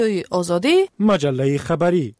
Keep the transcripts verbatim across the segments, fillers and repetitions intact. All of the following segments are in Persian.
آزادی مجله خبری.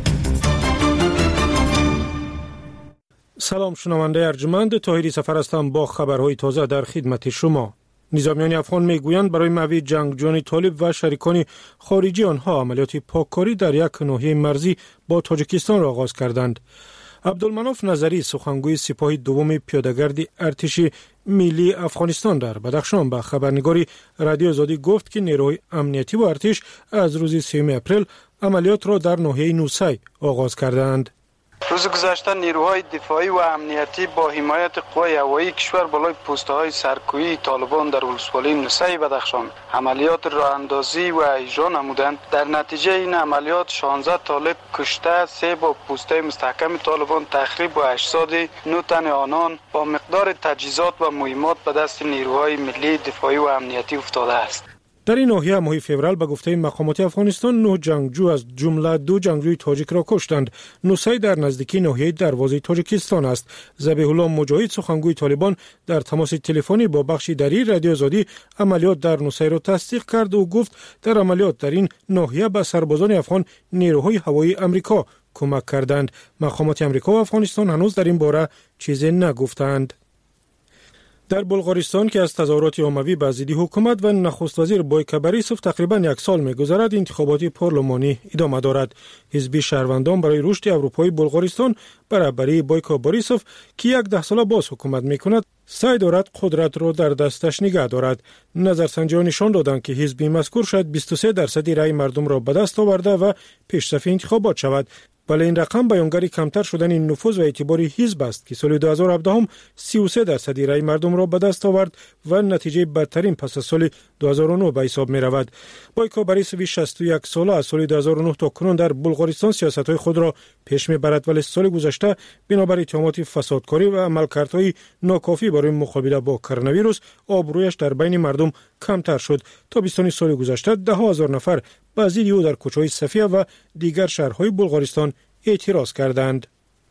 سلام شنونده ارجمند، طاهری سفر هستم با خبرهای تازه در خدمت شما. نظامیان افغان میگویند برای محو جنگجویان طالب و شریکان خارجی آنها عملیات پاککاری در یک ناحیه مرزی با تاجیکستان را آغاز کردند. عبدالمناف نظری سخنگوی سپاه دوم پیاده‌گرد ارتش ملی افغانستان در بدخشان به خبرنگاری رادیو آزادی گفت که نیروهای امنیتی و ارتش از روز سوم اپریل عملیات را در ناحیه نوسی آغاز کردند. روز گذشته نیروهای دفاعی و امنیتی با حمایت قوای هوایی کشور بالای پوسته‌های سرکوبی طالبان در ولسوالی نوسی بدخشان عملیات راه اندازی و اجرا نمودند. در نتیجه این عملیات شانزده طالب کشته، سه با پوسته مستحکم طالبان تخریب و اجساد نه تن آنان با مقدار تجهیزات و مهمات به دست نیروهای ملی دفاعی و امنیتی افتاده است. در این ناحیه ماه فوریه به گفته مقامات افغانستان نه جنگجو از جمله دو جنگجوی تاجیک را کشتند. نوسی در نزدیکی ناحیه دروازه تاجیکستان است. ذبیح الله مجاهد سخنگوی طالبان در تماس تلفنی با بخش دری رادیو آزادی عملیات در نوسی را تصدیق کرد و گفت در عملیات در این ناحیه به سربازان افغان نیروهای هوایی امریکا کمک کردند. مقامات امریکا و افغانستان هنوز در این باره چیزی نگفتند. در بلغارستان که از تظاهرات عمومی به ضد حکومت و نخست وزیر بایکو بوریسوف تقریبا یک سال می‌گذرد، انتخابات پارلمانی ادامه دارد. حزب شهروندان برای رشد اروپایی بلغارستان برابری بایکو بوریسوف که یک ده ساله باز حکومت می‌کند سعی دارد قدرت را در دستش نگه دارد. نظرسنجی‌ها نشان دادند که حزب مذکور شاید بیست و سه درصد رای مردم را به دست آورده و پیشرفت انتخابات شود. ولی این رقم بیانگر کمتر شدن این نفوذ و اعتبار حزب است که سال دو هزار و هفده هم سی و سه درصد رای مردم را به دست آورد و نتیجه بدترین پس از سال دو هزار و نه به حساب می رود. بایکو بوریسوف شصت و یک ساله از سال دو هزار و نه تا کنون در بلغارستان سیاست‌های خود را پیش می برد، ولی سال گذشته بنابر اتهامات فسادکاری و عملکردهای ناکافی برای مقابله با کرونا ویروس آبرویش در بین مردم کمتر شد. تا بیستم سال گذشته ده هزار نفر به ضد او در کوچه‌های صفیه و دیگر شهرهای بلغارستان اعتراض کردند.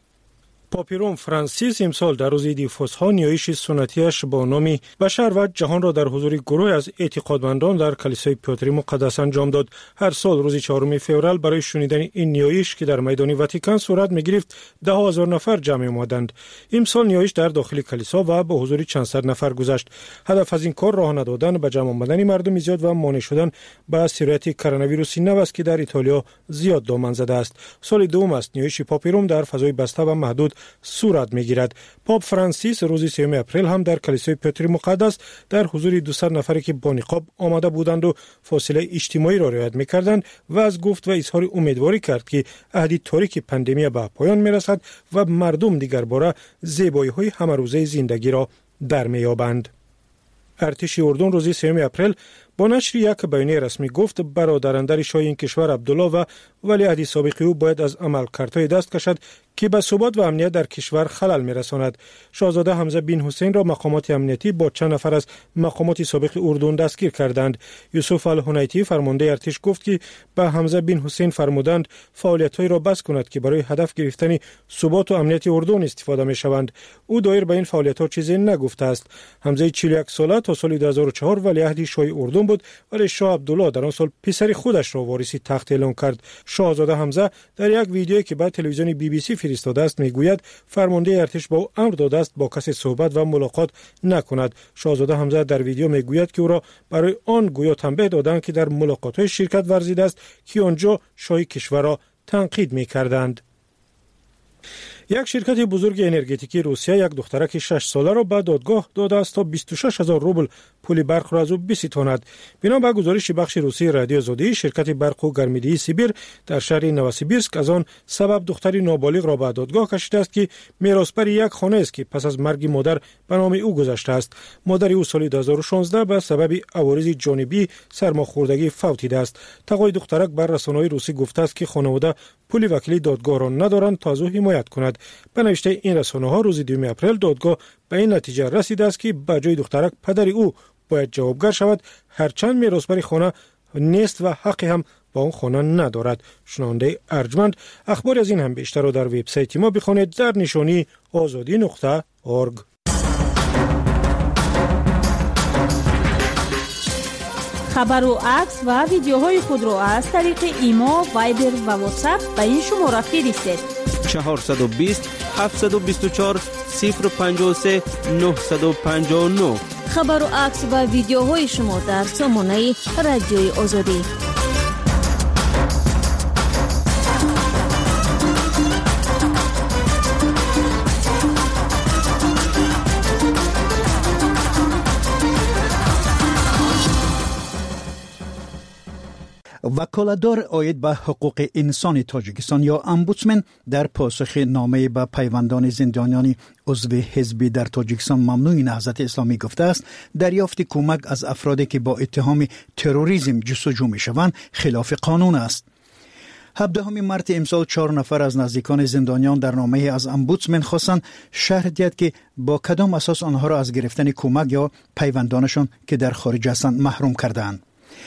پاپ روم فرانسیس امسال در روز عید فسحا نیایش سنتیش با نام بشر و جهان را در حضور گروه از اعتقادمندان در کلیسای پیتر مقدس انجام داد. هر سال روز چهارم فوریه برای شنیدن این نیایش که در میدان واتیکان صورت می‌گرفت ده هزار نفر جمع آمدند. امسال نیایش در داخل کلیسا و با حضور چند صد نفر گذشت. هدف از این کار راه ندادن به جمع آمدن مردم زیاد و مانع شدن به سرایت کرونا ویروس نو است که در ایتالیا زیاد دامن زده است. سال دوم است نیایش پاپ روم در فضای بسته و محدود صورت می‌گیرد. پاپ فرانسیس روز سوم اپریل هم در کلیسای پیتر مقدس در حضور دویست نفری که با نقاب آمده بودند و فاصله اجتماعی را رعایت می‌کردند و از گفت و اظهار امیدواری کرد که عهد تاریک پاندمی به پایان می‌رسد و مردم دیگر باره زیبایی‌های همه‌روزه زندگی را در می‌یابند. ارتش اردن روز سوم اپریل با نشر یک بیانیه رسمی گفت برادراندر شاه این کشور عبدالله و ولیعهد سابق او باید از عملکردهای دست کشد که به ثبات و امنیت در کشور خلل می‌رساند. شاهزاده حمزه بن حسین را مقامات امنیتی با چند نفر از مقامات سابق اردن دستگیر کردند. یوسف الحنیتی فرمانده ارتش گفت که به حمزه بن حسین فرمودند فعالیت‌های را بس کند که برای هدف گرفتن ثبات و امنیت اردن استفاده می‌شوند. او دایر به این فعالیت‌ها چیزی نگفته است. حمزه چهل و یک ساله تا سال دو هزار و چهار ولیعهد شاه اردن بود، ولی شاه عبدالله در آن سال پسر خودش را وارث تخت اعلام کرد. شاهزاده حمزه در یک ویدیویی که به تلویزیون بی بی سی فرستاده است میگوید فرمانده ارتش با او امر داده است با کسی صحبت و ملاقات نکند. شاهزاده حمزه در ویدیو میگوید که او را برای آن گویا تنبیه دادند که در ملاقات‌های شرکت ورزیده است که آنجا شاه کشور را تنقید میکردند. یک شرکت بزرگ انرژتیکی روسیه یک دخترک شش ساله را به دادگاه داده است تا بیست و شش هزار روبل پول برق را از او بستاند. بنا به گزارش بخش روسی رادیو آزادی، شرکت برق و گرمایشی سیبیر در شهر نوسیبیرسک از آن سبب دختری نابالغ را به دادگاه کشیده است که میراثبر یک خانه است که پس از مرگ مادر به نام او گذشته است. مادر او سال دو هزار و شانزده به سبب عوارض جانبی سرماخوردگی فوت دیده است. تقای دخترک بر رسانه‌های روسی گفته است که خانواده پول وکیلی دادگاه را ندارند تا از او حمایت کند. به نوشته این رسانه‌ها روز دوم اپریل دادگاه به این نتیجه رسیده است که به جای دخترک پدر او باید جوابگر شود، هرچند میراثبر خانه نیست و حقی هم با اون خانه ندارد. شنونده ارجمند، اخبار از این هم بیشتر رو در وبسایت ما بخوانید در نشانی آزادی نقطه اورگ. خبر و عکس و ویدیوهای خود را از طریق ایما، وایبر و واتساپ به این شماره فرستید. چهارصد و بیست هفتصد و بیست و چهار صفر پنجاه و سه نهصد و پنجاه و نه. خبر و عکس و ویدیوهای شما در سامانه رادیوی آزادی. وکالتدار عاید به حقوق انسان تاجیکستان یا امبودسمن در پاسخ نامه به پیوندان زندانیان عضو حزب در تاجیکستان ممنوع نهضت اسلامی گفته است دریافت کمک از افرادی که با اتهام تروریسم جستجو می‌شوند خلاف قانون است. هفدهم مارس امسال چهار نفر از نزدیکان زندانیان در نامه از امبودسمن خواستند شرح دهد که با کدام اساس آنها را از گرفتن کمک یا پیوندانشان که در خارج هستند محروم کردند.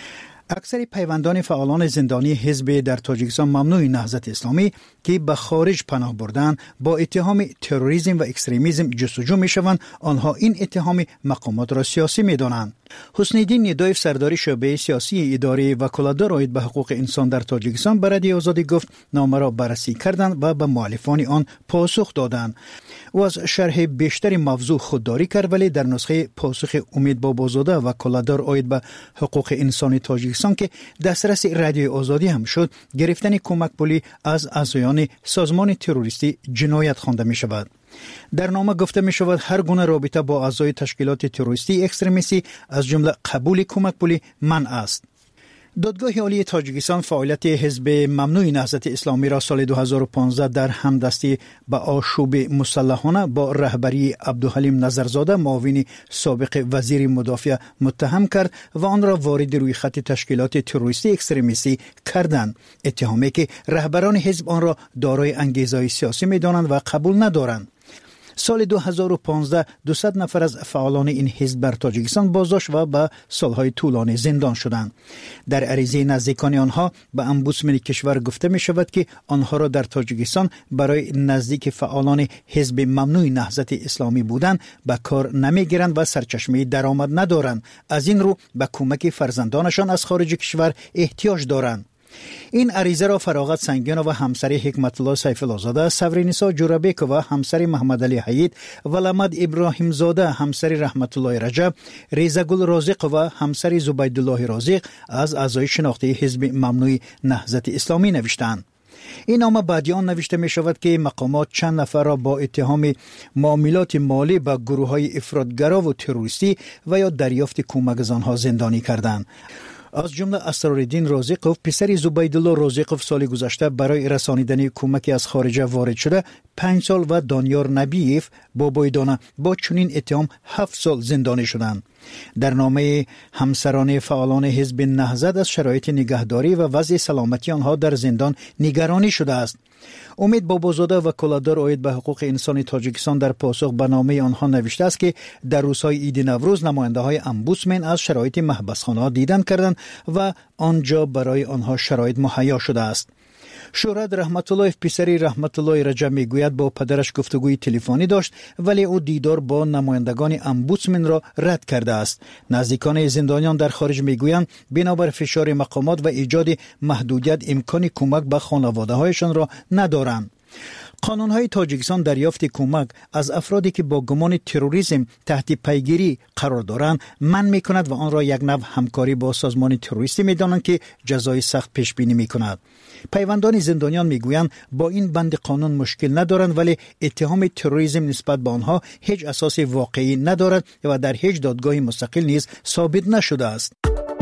اکثر پیوندان فعالان زندانی حزب در تاجیکستان ممنوع نهضت اسلامی که به خارج پناه بردن با اتهام تروریسم و اکستریمیسم جستجو می شوند، آنها این اتهام مقامات را سیاسی می دانند. حسن الدین ندایف سردار شعبه سیاسی اداره وکالتدار عاید به حقوق انسان در تاجیکستان به رادیو آزادی گفت نامه را بررسی کردند و به مؤلفان آن پاسخ دادند. او از شرح بیشتر موضوع خودداری کرد ولی در نسخه پاسخ امید بابازاده وکالتدار عاید به حقوق انسان تاجیکستان که دسترس رادیو آزادی هم شد گرفتن کمک پولی از اعضایان سازمان تروریستی جنایت خوانده می شود. در نامه گفته می شود هر گونه رابطه با اعضای تشکیلات تروریستی اکستریمیستی از جمله قبول کمک پولی منع است. دادگاه عالی تاجیکستان فعالیت حزب ممنوع نهضت اسلامی را سال دو هزار و پانزده در همدستی با آشوب مسلحانه با رهبری عبدالحلیم نظرزاده معاون سابق وزیر مدافع متهم کرد و آن را وارد روی خط تشکیلات تروریستی اکستریمیستی کردند، اتهامی که رهبران حزب آن را دارای انگیزه‌های سیاسی می‌دانند و قبول ندارند. سال دو هزار و پانزده دویست نفر از فعالان این حزب بر تاجیکستان بازداشت و به سالهای طولانی زندان شدند. در عریضه نزدیکان آنها به امبودسمن کشور گفته می شود که آنها را در تاجیکستان برای نزدیک فعالان حزب ممنوع نهضت اسلامی بودند به کار نمی گیرند و سرچشمه درآمد ندارند. از این رو به کمک فرزندانشان از خارج کشور احتیاج دارند. این عریضه را فراغت سنگیان و همسر حکمت الله سیف الله زاده، سورینیسا جورابیک و همسر محمد علی حید، ولامد ابراهیم زاده همسر رحمت الله رجب، ریزگل رازق و همسر زبید الله رازق از اعضای شناخته حزب ممنوع نهضت اسلامی نوشتند. این نامه بعدیان نوشته می شود که مقامات چند نفر را با اتهام معاملات مالی با گروه های افراطگرا و تروریستی و یا دریافت کمک از آنها زندانی کردند. از جمله اسرارالدین رازقوف پسر زبیدالله رازقوف سال گذشته برای رسانیدن کمک از خارج وارد شده پنج سال و دانیار نبیف با بایدانه با چنین اتهام هفت سال زندانی شدند. در نامه همسران فعالان حزب نهضت از شرایط نگهداری و وضع سلامتی آنها در زندان نگرانی شده است. امید بابازاده وکالتدار عاید به حقوق انسان تاجیکستان در پاسخ به نامه آنها نوشته است که در روزهای عید نوروز نماینده های امبودسمن از شرایط محبسخانه دیدن کردند و آنجا برای آنها شرایط مهیا شده است. شورد رحمت الله پسری رحمت الله رجب میگوید با پدرش گفتگوی تلفنی داشت ولی او دیدار با نمایندگان امبودسمن را رد کرده است. نزدیکان زندانیان در خارج میگویند بنابر فشار مقامات و ایجاد محدودیت امکان کمک به خانواده هایشان را ندارند. قانون‌های تاجیکستان دریافت کمک از افرادی که با گمان تروریسم تحت پیگیری قرار دارند منع می‌کند و آن را یک نوع همکاری با سازمان تروریستی می‌دانند که جزای سخت پیش بینی می‌کند. پیوندان زندانیان می‌گویند با این بند قانون مشکل ندارند ولی اتهام تروریسم نسبت به آنها هیچ اساس واقعی ندارد و در هیچ دادگاه مستقل نیز ثابت نشده است.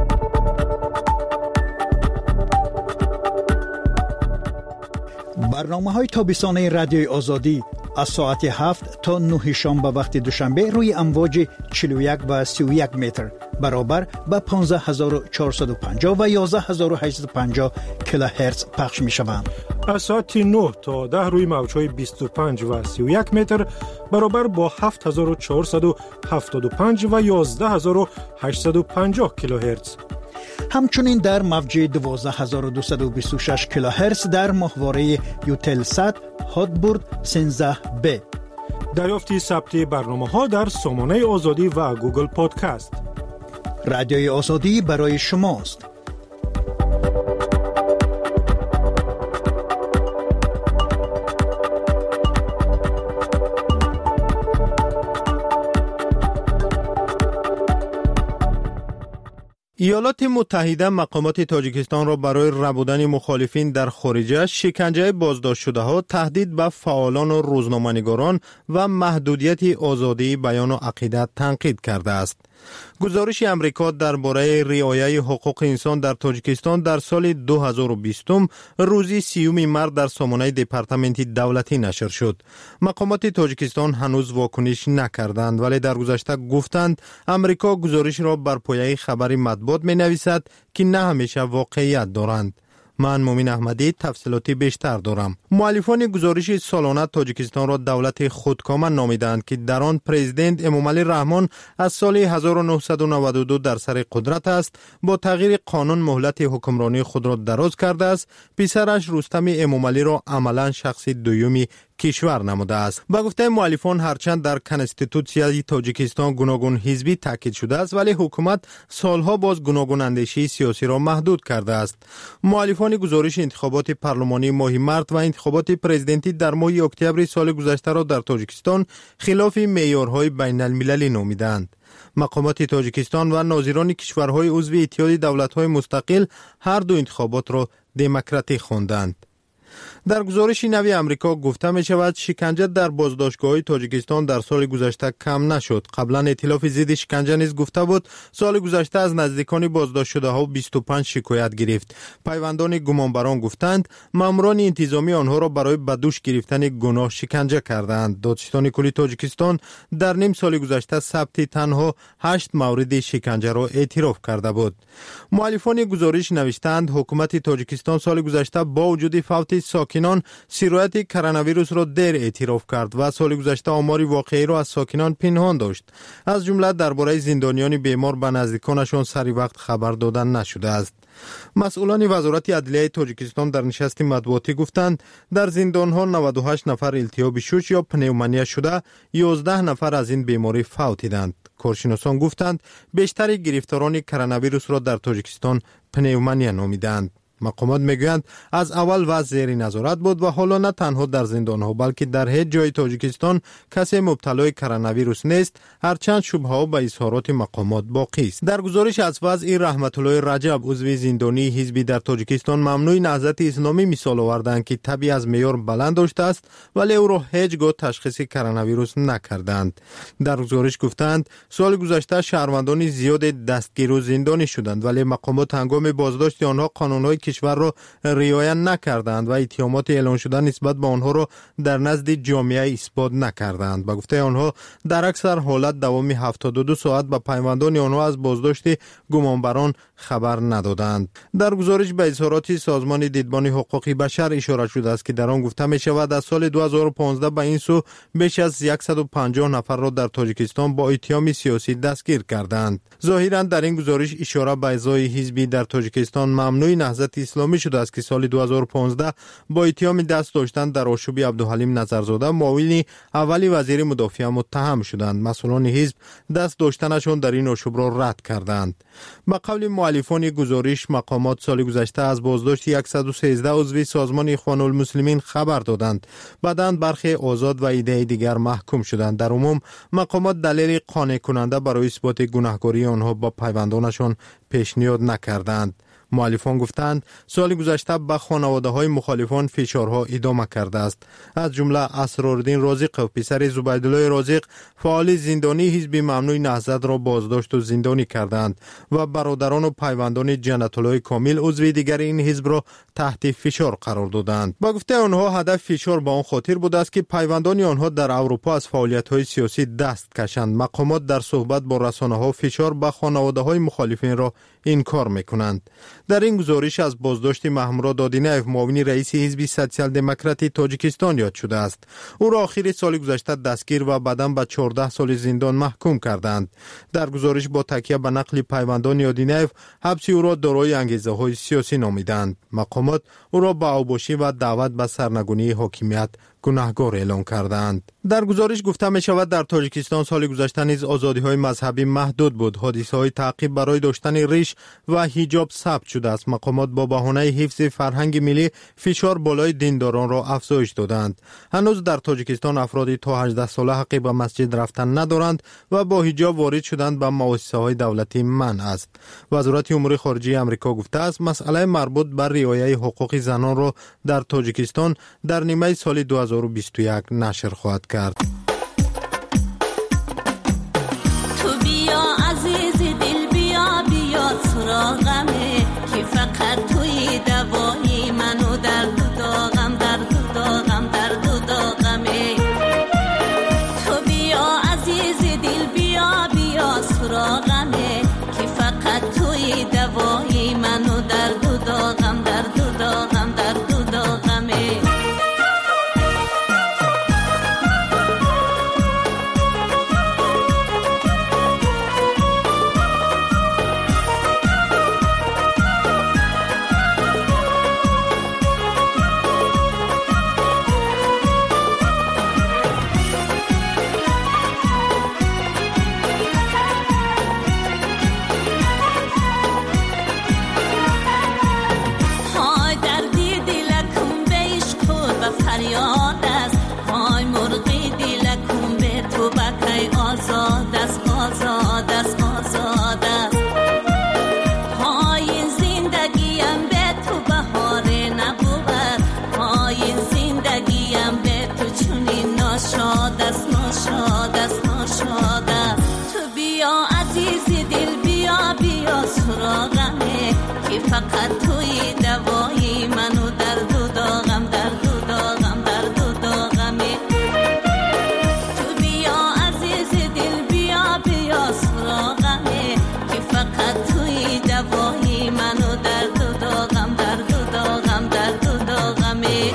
برنامه‌های تابستانه رادیوی آزادی از ساعت هفت تا نه شام به وقت دوشنبه روی امواج چهل و یک و سی و یک متر برابر با پانزده هزار و چهارصد و پنجاه و یازده هزار و هشتصد و پنجاه کیلوهرتز پخش می شوند. از ساعت نه تا ده روی موج‌های بیست و پنج و سی و یک متر برابر با هفت هزار و چهارصد و هفتاد و پنج و یازده هزار و هشتصد و پنجاه کیلوهرتز. همچنین در موج دوازده هزار و دویست و بیست و شش کیلوهرتز در ماهواره یوتلسات هاتبورد سیزده بی. دریافت ثبت برنامه‌ها در سامانه آزادی و گوگل پادکست. رادیوی آزادی برای شماست. ایالات متحده مقامات تاجیکستان را برای ربودن مخالفین در خارجه، شکنجه بازداشت شده ها، تهدید به فعالان و روزنامه‌نگاران و محدودیت آزادی بیان و عقیده تنقید کرده است. گزارش امریکا درباره رعایت حقوق انسان در تاجیکستان در سال دو هزار و بیست روزی سیوم مارس در سامانه دپارتمنت دولتی نشر شد. مقامات تاجیکستان هنوز واکنش نکردند، ولی در گذشته گفتند امریکا گزارش را بر پایه خبر مطبوعات می نویسد که نه همیشه واقعیت دارند. من مومین احمدی تفصیلاتی بیشتر دارم. مؤلفان گزارش سالانه تاجیکستان را دولت خودکامه نامیدند که در آن پرزیدنت امامعلی رحمان از سال هزار و نهصد و نود و دو در سر قدرت است. با تغییر قانون مهلت حکمرانی خود را دراز کرده است. پسرش رستم امامعلی را عملا شخص دومی کشور نموده است. با گفته مؤلفان هرچند در کنستیتوسیای تاجیکستان گوناگون حزبی تاکید شده است، ولی حکومت سالها باز گوناگون اندیشه سیاسی را محدود کرده است. مؤلفان گزارش انتخابات پارلمانی ماه مارس و انتخابات پرزیدنتی در ماه اکتبر سال گذشته را در تاجیکستان خلاف معیارهای بین المللی نامیدند. مقامات تاجیکستان و ناظران کشورهای عضو اتحاد دولت‌های مستقل هر دو انتخابات را دموکراتیک خواندند. در گزارش نوی امریکا گفته می شود شکنجه در بازداشتگاه تاجیکستان در سال گذشته کم نشد. قبلا ائتلاف ضد شکنجه نیز گفته بود سال گذشته از نزدیکان بازداشت شده ها بیست و پنج شکایت گرفت. پیوندان گمانبران گفتند ماموران انتظامی آنها را برای به دوش گرفتن گناه شکنجه کردند. دادستان کلی تاجیکستان در نیم سال گذشته ثبت تنها هشت مورد شکنجه را اعتراف کرده بود. مؤلفان گزارش نوشتند حکومت تاجیکستان سال گذشته با وجود فوت ساکنان سرایت کرونا ویروس را دیر اعتراف کرد و سال گذشته آمار واقعی را از ساکنان پنهان داشت. از جمله درباره زندانیان بیمار به نزدیکانشان سری وقت خبر دادن نشده است. مسئولان وزارت عدلیه تاجیکستان در نشست مطبوعاتی گفتند در زندانها نود و هشت نفر التهاب شوش یا پنومونیا شده، یازده نفر از این بیماری فوتیدند. کارشناسان گفتند بیشتر گرفتاران کرونا ویروس را در تاجیکستان پنومونیا نامیدند. مقامات میگویند از اول وضع زیر نظارت بود و حالا نه تنها در زندانها بلکه در هیچ جای تاجیکستان کسی مبتلای کرونا ویروس نیست، هرچند شبهه به اظهارات مقامات باقی است. در گزارش از وضع رحمت الله رجب عضو زندانی حزبی در تاجیکستان ممنوع نهضت اسلامی مثال آوردند که طبی از معیار بلند داشته است ولی او را هیچگاه تشخیص کرونا ویروس نکردند. در گزارش گفتند سال گذشته شهروندان زیاد دستگیر و زندانی شدند ولی مقامات هنگام بازداشت آنها قانونهای کشور را رعایت نکردند و اتهامات اعلان شده نسبت به آنها را در نزد جامعه اثبات نکردند. با گفته آنها در اکثر حالت دوام هفتاد و دو ساعت به پیوندان آنها از بازداشت گمانبران خبر ندادند. در گزارش به اظهارات سازمان دیدبان حقوق بشر اشاره شده است که در آن گفته می شود از سال دو هزار و پانزده به این سو بیش از صد و پنجاه نفر را در تاجیکستان با اتهام سیاسی دستگیر کردند. ظاهرا در این گزارش اشاره به اعضای حزبی در تاجیکستان ممنوع نهضت اسلامی شده است که سال دو هزار و پانزده با اتهام دست داشتن در آشوب عبدالحلیم نظرزاده معاون اولی وزیر مدافع متهم شدند. مسئولان حزب دست داشتنشان در این آشوب را رد کردند. به قول مؤلفان گزارش مقامات سال گذشته از بازداشت صد و سیزده عضو سازمان اخوان المسلمین خبر دادند. بعداً برخی آزاد و ایده دیگر محکوم شدند. در عموم مقامات دلیل قانع کننده برای اثبات گناهکاری آنها با پیوندانشان پیشنهاد نکردند. مؤلفان گفتند سال گذشته به خانواده های مخالفان فشارها ادامه کرده است. از جمله اسرارالدین رازق و پسر زبیدالله رازق فعال زندانی حزب ممنوع نهضت را بازداشت و زندانی کردند و برادران و پیوندان جنت الله کامل عضو دیگر این حزب را تحت فشار قرار دادند. با گفته آنها هدف فشار به آن خاطر بوده است که پیوندان آنها در اروپا از فعالیت های سیاسی دست کشند. مقامات در صحبت با رسانه ها فشار به خانواده های مخالفین را انکار میکنند. در این گزارش از بازداشت محمود دادینیف معاون رئیس حزب سوسیال دموکراتی تاجیکستان یاد شده است. او را آخر سال گذشته دستگیر و بعداً به چهارده سال زندان محکوم کردند. در گزارش با تکیه به نقل پیوندان دادینیف حبس او را دارای انگیزه های سیاسی نامیدند. مقامات او را به اوباشی و دعوت به سرنگونی حاکمیت گناهکار اعلام کردند. در گزارش گفته می شود در تاجیکستان سال گذشته نیز آزادی‌های مذهبی محدود بود. حادثه‌های تعقیب برای داشتن ریش و حجاب ثبت شده است. مقامات با بهانه حفظ فرهنگ ملی فشار بالای دینداران را افزایش دادند. هنوز در تاجیکستان افرادی تا هجده ساله حق به مسجد رفتن ندارند و با حجاب وارد شدن به مؤسسه‌های دولتی منع است. وزارت امور خارجه آمریکا گفته است مسئله مربوط به رعایت حقوق زنان را در تاجیکستان در نیمه سال دو هزار و بیست و یک نشر خواهد کرد. تو بیا عزیز دل بیا بیا سراغمه که فقط توی دوایی منو در دو داغم در دو داغم در دو داغمه. تو بیا عزیز دل بیا بیا سراغمه که فقط توی دوایی منو در دو داغم در دو داغم در دو داغمه. فریاد است وای مرغی دلکم به تو بکی آزاد است آزاد است آزاد است. های زندگیم به تو بهاره نبود های زندگیم به تو چونین ناشاد است ناشاد است ناشاد است. تو بیا عزیز دل بیا بیا سراغمه که فقط توی دوایی منو در دو داغم در دو داغم در دو داغمه. تو بیا عزیز دل بیا بیا سراغمه که فقط توی دوایی منو در دو داغم در دو داغم در دو داغمه.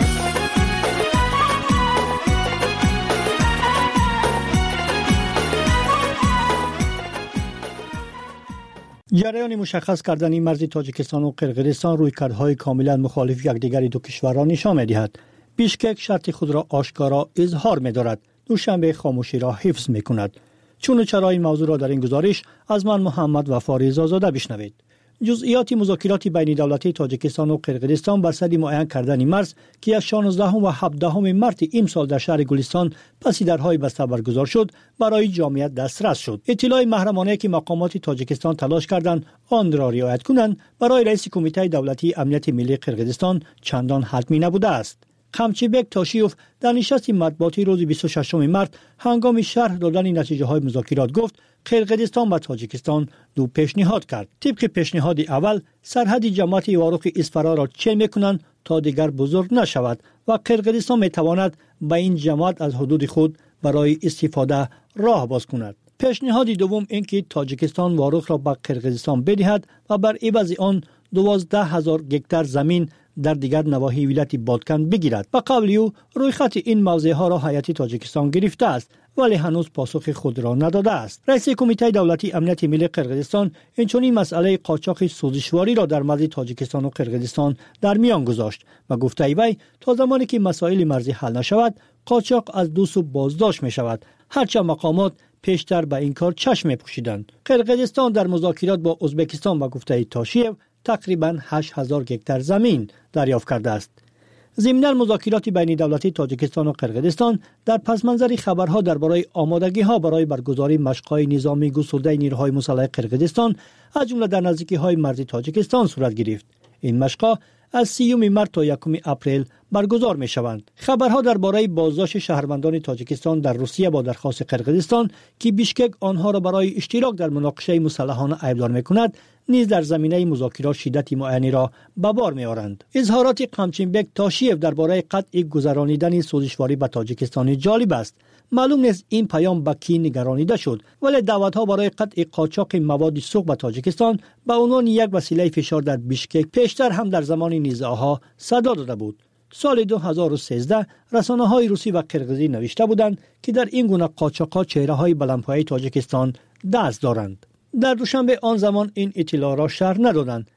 جریان مشخص کردن مرز تاجیکستان و قرقیزستان رویکردهای کاملا مخالف یکدیگر دو کشور را نشان می‌دهد. بیشکک شرط خود را آشکارا اظهار می‌دارد. دوشنبه خاموشی را حفظ می‌کند. چون و چرا این موضوع را در این گزارش از من محمد وفا رضازاده بشنوید. جزئیات مذاکرات بین دولتی تاجیکستان و قرقیزستان بر سر معین کردن مرز که از شانزدهم و هفدهم مارس امسال در شهر گلستان پس درهای بسته برگزار شد برای جامعیت دسترس شد. اطلاع محرمانه که مقامات تاجیکستان تلاش کردند آن را رعایت کنند برای رئیس کمیته دولتی امنیت ملی قرقیزستان چندان حتمی نبوده است. قمچیبک تاشیوف در نشست مطبوعاتی روز بیست و ششم مارس هنگام شرح دادن نتیجه های مذاکرات گفت قرقیزستان و تاجیکستان دو پیشنهاد کرد. طبق پیشنهاد اول سرحد جماعت واروق اسفرا را چه میکنند تا دیگر بزرگ نشود و قرقیزستان میتواند به این جماعت از حدود خود برای استفاده راه باز کند. پیشنهاد دوم اینکه تاجیکستان واروق را به قرقیزستان بدهد و بر عوض آن دوازده هزار هکتار زمین در دیگر نواحی ولایت بادکن بگیرد. و قبل او روی خط این موضوع ها را هیئت تاجیکستان گرفته است ولی هنوز پاسخ خود را نداده است. رئیس کمیته دولتی امنیت ملی قرقیزستان اینچنین مسئله قاچاق سوزشواری را در مرز تاجیکستان و قرقیزستان در میان گذاشت و گفته ای تا زمانی که مسائل مرزی حل نشود قاچاق از دو سو بازداشت می شود. هرچند مقامات پیشتر به این کار چشم پوشیدند. قرقیزستان در مذاکرات با ازبکستان و گفته تاشیف تقریباً هشت هزار هکتار زمین دریافت کرده است. ضمن مذاکرات بین دولتی تاجیکستان و قرقیزستان در پس منظر خبرها درباره آمادگی‌ها برای برگزاری مشق‌های نظامی گسسته نیروهای مسلح قرقیزستان از جمله در نزدیکی‌های مرز تاجیکستان صورت گرفت. این مشق‌ها از سیوم مارس تا یکم اپریل برگزار می‌شوند. خبرها درباره بازداشت شهروندان تاجیکستان در روسیه با درخواست قرقیزستان که بیشکک آنها را برای اشتراک در مناقشه مسلحانه ایبدار می‌کند نیز در زمینه مذاکرات شدت معینی را به بار می‌آورند. اظهارات قمچینبک تاشیف درباره قطع گذرانیدن سوزشواری به تاجیکستان جالب است. معلوم نیست این پیام به کی نگرانیده شد ولی دعوت‌ها برای قطع قاچاق مواد سوخت به تاجیکستان به عنوان یک وسیله فشار در بیشکک پیشتر هم در زمان نزاع‌ها صدا داده بود. سال دو هزار و سیزده رسانه‌های روسی و قرقیزی نوشته بودند که در این گونه قاچاق‌ها چهره‌های بلندپایه تاجیکستان دست دارند. در دوشنبه آن زمان این اطلاع را شرح ندادند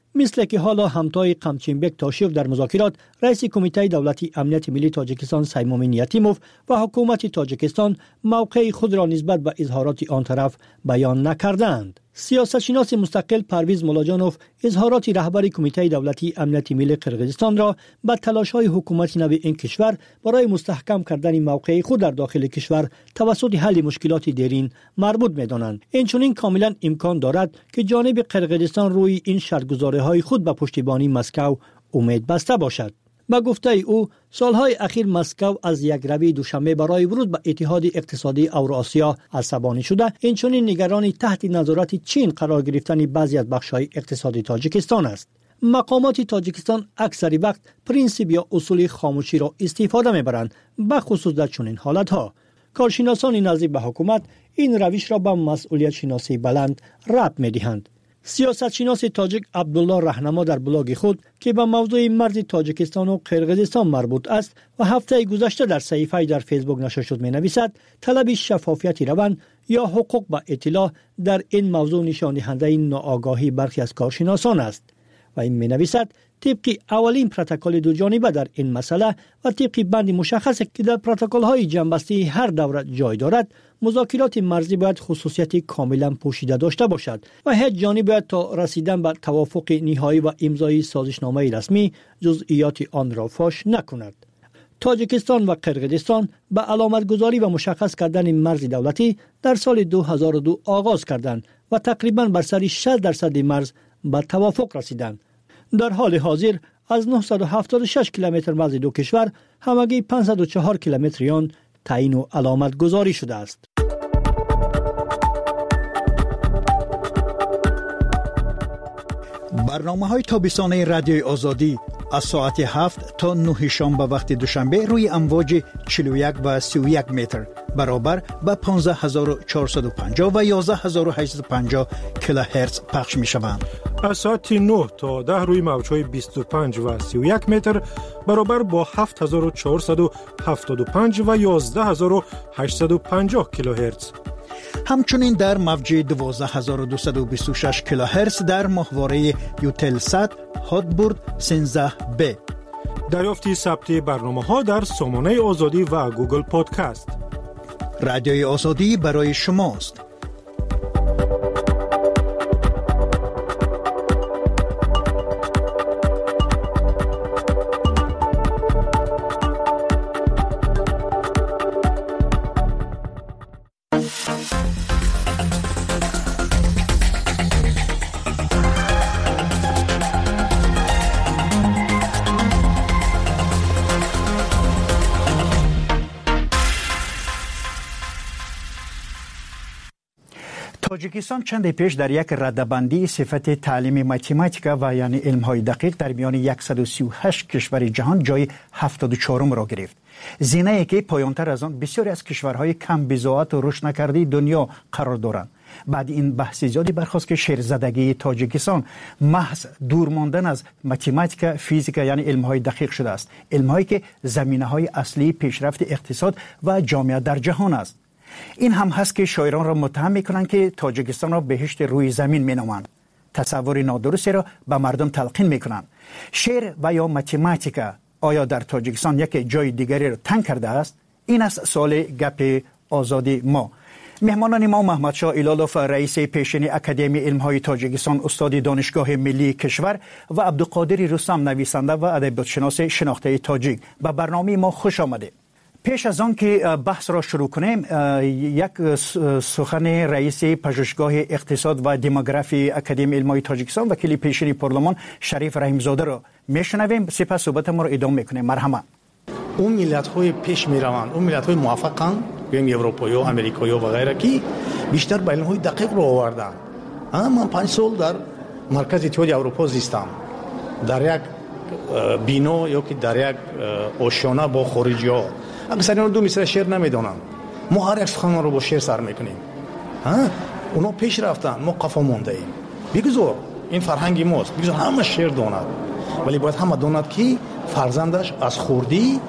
مثل که حالا همتای قمچینبک تاشیف در مذاکرات رئیس کمیته دولتی امنیت ملی تاجیکستان سیمومین یتیموف و حکومت تاجیکستان موقع خود را نسبت به اظهارات آن طرف بیان نکردند. سیاستشناس مستقل پرویز مولاجانوف اظهارات رهبر کمیته دولتی امنیت ملی قرقیزستان را به تلاش‌های حکومت نو این کشور برای مستحکم کردن موقع خود در داخل کشور توسط حل مشکلات دیرین مربوط می‌دانند. اینچنین کاملا امکان دارد که جانب قرقیزستان روی این شرط‌گذاری‌های خود به پشتیبانی مسکو امید بسته باشد. با گفته او سالهای اخیر مسکو از یک روی دوشنبه برای ورود به اتحاد اقتصادی اوراسیا عصبانی شده، اینچنین نگرانی تحت نظارت چین قرار گرفتن بعضی از بخش‌های اقتصادی تاجیکستان است. مقامات تاجیکستان اکثر وقت پرینسیپ یا اصول خاموشی را استفاده می‌برند، به خصوص در چنین حالت‌ها. کارشناسان نزدیک به حکومت این روش را با مسئولیت شناسی بلند ربط می‌دهند. سیاستشناس تاجیک عبدالله رهنما در بلاگ خود که به موضوع مرز تاجیکستان و قرقیزستان مربوط است و هفته گذشته در صحیفه در فیسبوک نشر شد می نویسد طلب شفافیت روند یا حقوق به اطلاع در این موضوع نشان دهنده ناآگاهی برخی از کارشناسان است و این می نویسد طبق اولین پروتکل دو جانبه در این مسئله و طبق بند مشخص که در پروتکل‌های جنبسته هر دوره جای دارد، مذاکرات مرزی باید خصوصیت کاملا پوشیده داشته باشد و هیچ جانب باید تا رسیدن به توافق نهایی و امضای سازشنامه رسمی جزئیات آن را فاش نکند. تاجیکستان و قرقیزستان به علامت گذاری و مشخص کردن مرز دولتی در سال دو هزار و دو آغاز کردند و تقریبا بر سر شصت درصد مرز به توافق رسیدند. در حال حاضر از نهصد و هفتاد و شش کیلومتر مرز دو کشور همگی پانصد و چهار کیلومتر آن تعیین و علامت گذاری شده است. برنامه‌های تابستانه رادیوی آزادی از ساعت هفت تا نه شنبه وقت دوشنبه روی امواج چهل و یک و سی و یک متر برابر با پانزده هزار و چهارصد و پنجاه و یازده هزار و هشتصد و پنجاه کیلوهرتز پخش می شوند. از ساعت نه تا ده روی موج‌های بیست و پنج و سی و یک متر برابر با هفت هزار و چهارصد و هفتاد و پنج و یازده هزار و هشتصد و پنجاه کیلوهرتز. همچنین در موج دوازده هزار و دویست و بیست و شش کیلوهرتز در ماهواره یوتلسات هاتبورد سیزده بی. دریافت ثبت برنامه‌ها در سامانه آزادی و گوگل پادکست. رادیوی آزادی برای شماست. تاجیکستان چند پیش در یک رده‌بندی صفت تعلیم متماتیکا و یعنی علم‌های دقیق در میان صد و سی و هشت کشور جهان جای هفتاد و چهارم را گرفت. زینه‌ای که پایان‌تر از آن بسیاری از کشورهای کم بضاعت و رشد نکرده دنیا قرار دارند. بعد این بحث زیادی برخاست که شیرزدگی تاجیکستان محض دور ماندن از متماتیکا، فیزیکا یعنی علم‌های دقیق شده است. علم‌هایی که زمینه‌های اصلی پیشرفت اقتصاد و جامعه در جهان است. این هم هست که شاعران را متهم میکنند که تاجیکستان را بهشت روی زمین مینامند. تصور نادرستی را به مردم تلقین میکنند. شعر و یا متماتیکا آیا در تاجیکستان یک جای دیگری را تنگ کرده است؟ این است سوال گپ آزادی ما. مهمانان ما محمد شاه ایلالوف رئیس پیشین اکادمی علم‌های تاجیکستان، استاد دانشگاه ملی کشور و عبدالقادر رستم نویسنده و ادبیات‌شناس شناخته تاجیک. به برنامه ما خوش آمده. پیش از آن که بحث را شروع کنیم یک سخن رئیس پژوهشگاه اقتصاد و دموگرافی اکادمی علم‌های تاجیکستان وکیل پیشین پارلمان شریف رحیمزاده را میشنویم، سپس صحبت ما را ادامه میکنیم. مرحبا. اون ملت‌های پیش میروند، اون ملت‌های موفقن، بگیم اروپایی و امریکایی و غیره که بیشتر به علم‌های دقیق رو آوردن. من پنج سال در مرکز اتحادیه اروپا زیستم، در یک بینو یا که در یک آشیانه با خارجی‌ها. اکثر اینا دو مثل شعر نمیدونن. ما هر یک سخن رو با شعر سر میکنیم. ها؟ اونا پیش رفتن، ما قفا مونده ایم. بگذار این فرهنگی ماست. بگذار همه شعر داند. ولی باید همه داند که فرزندش از خوردی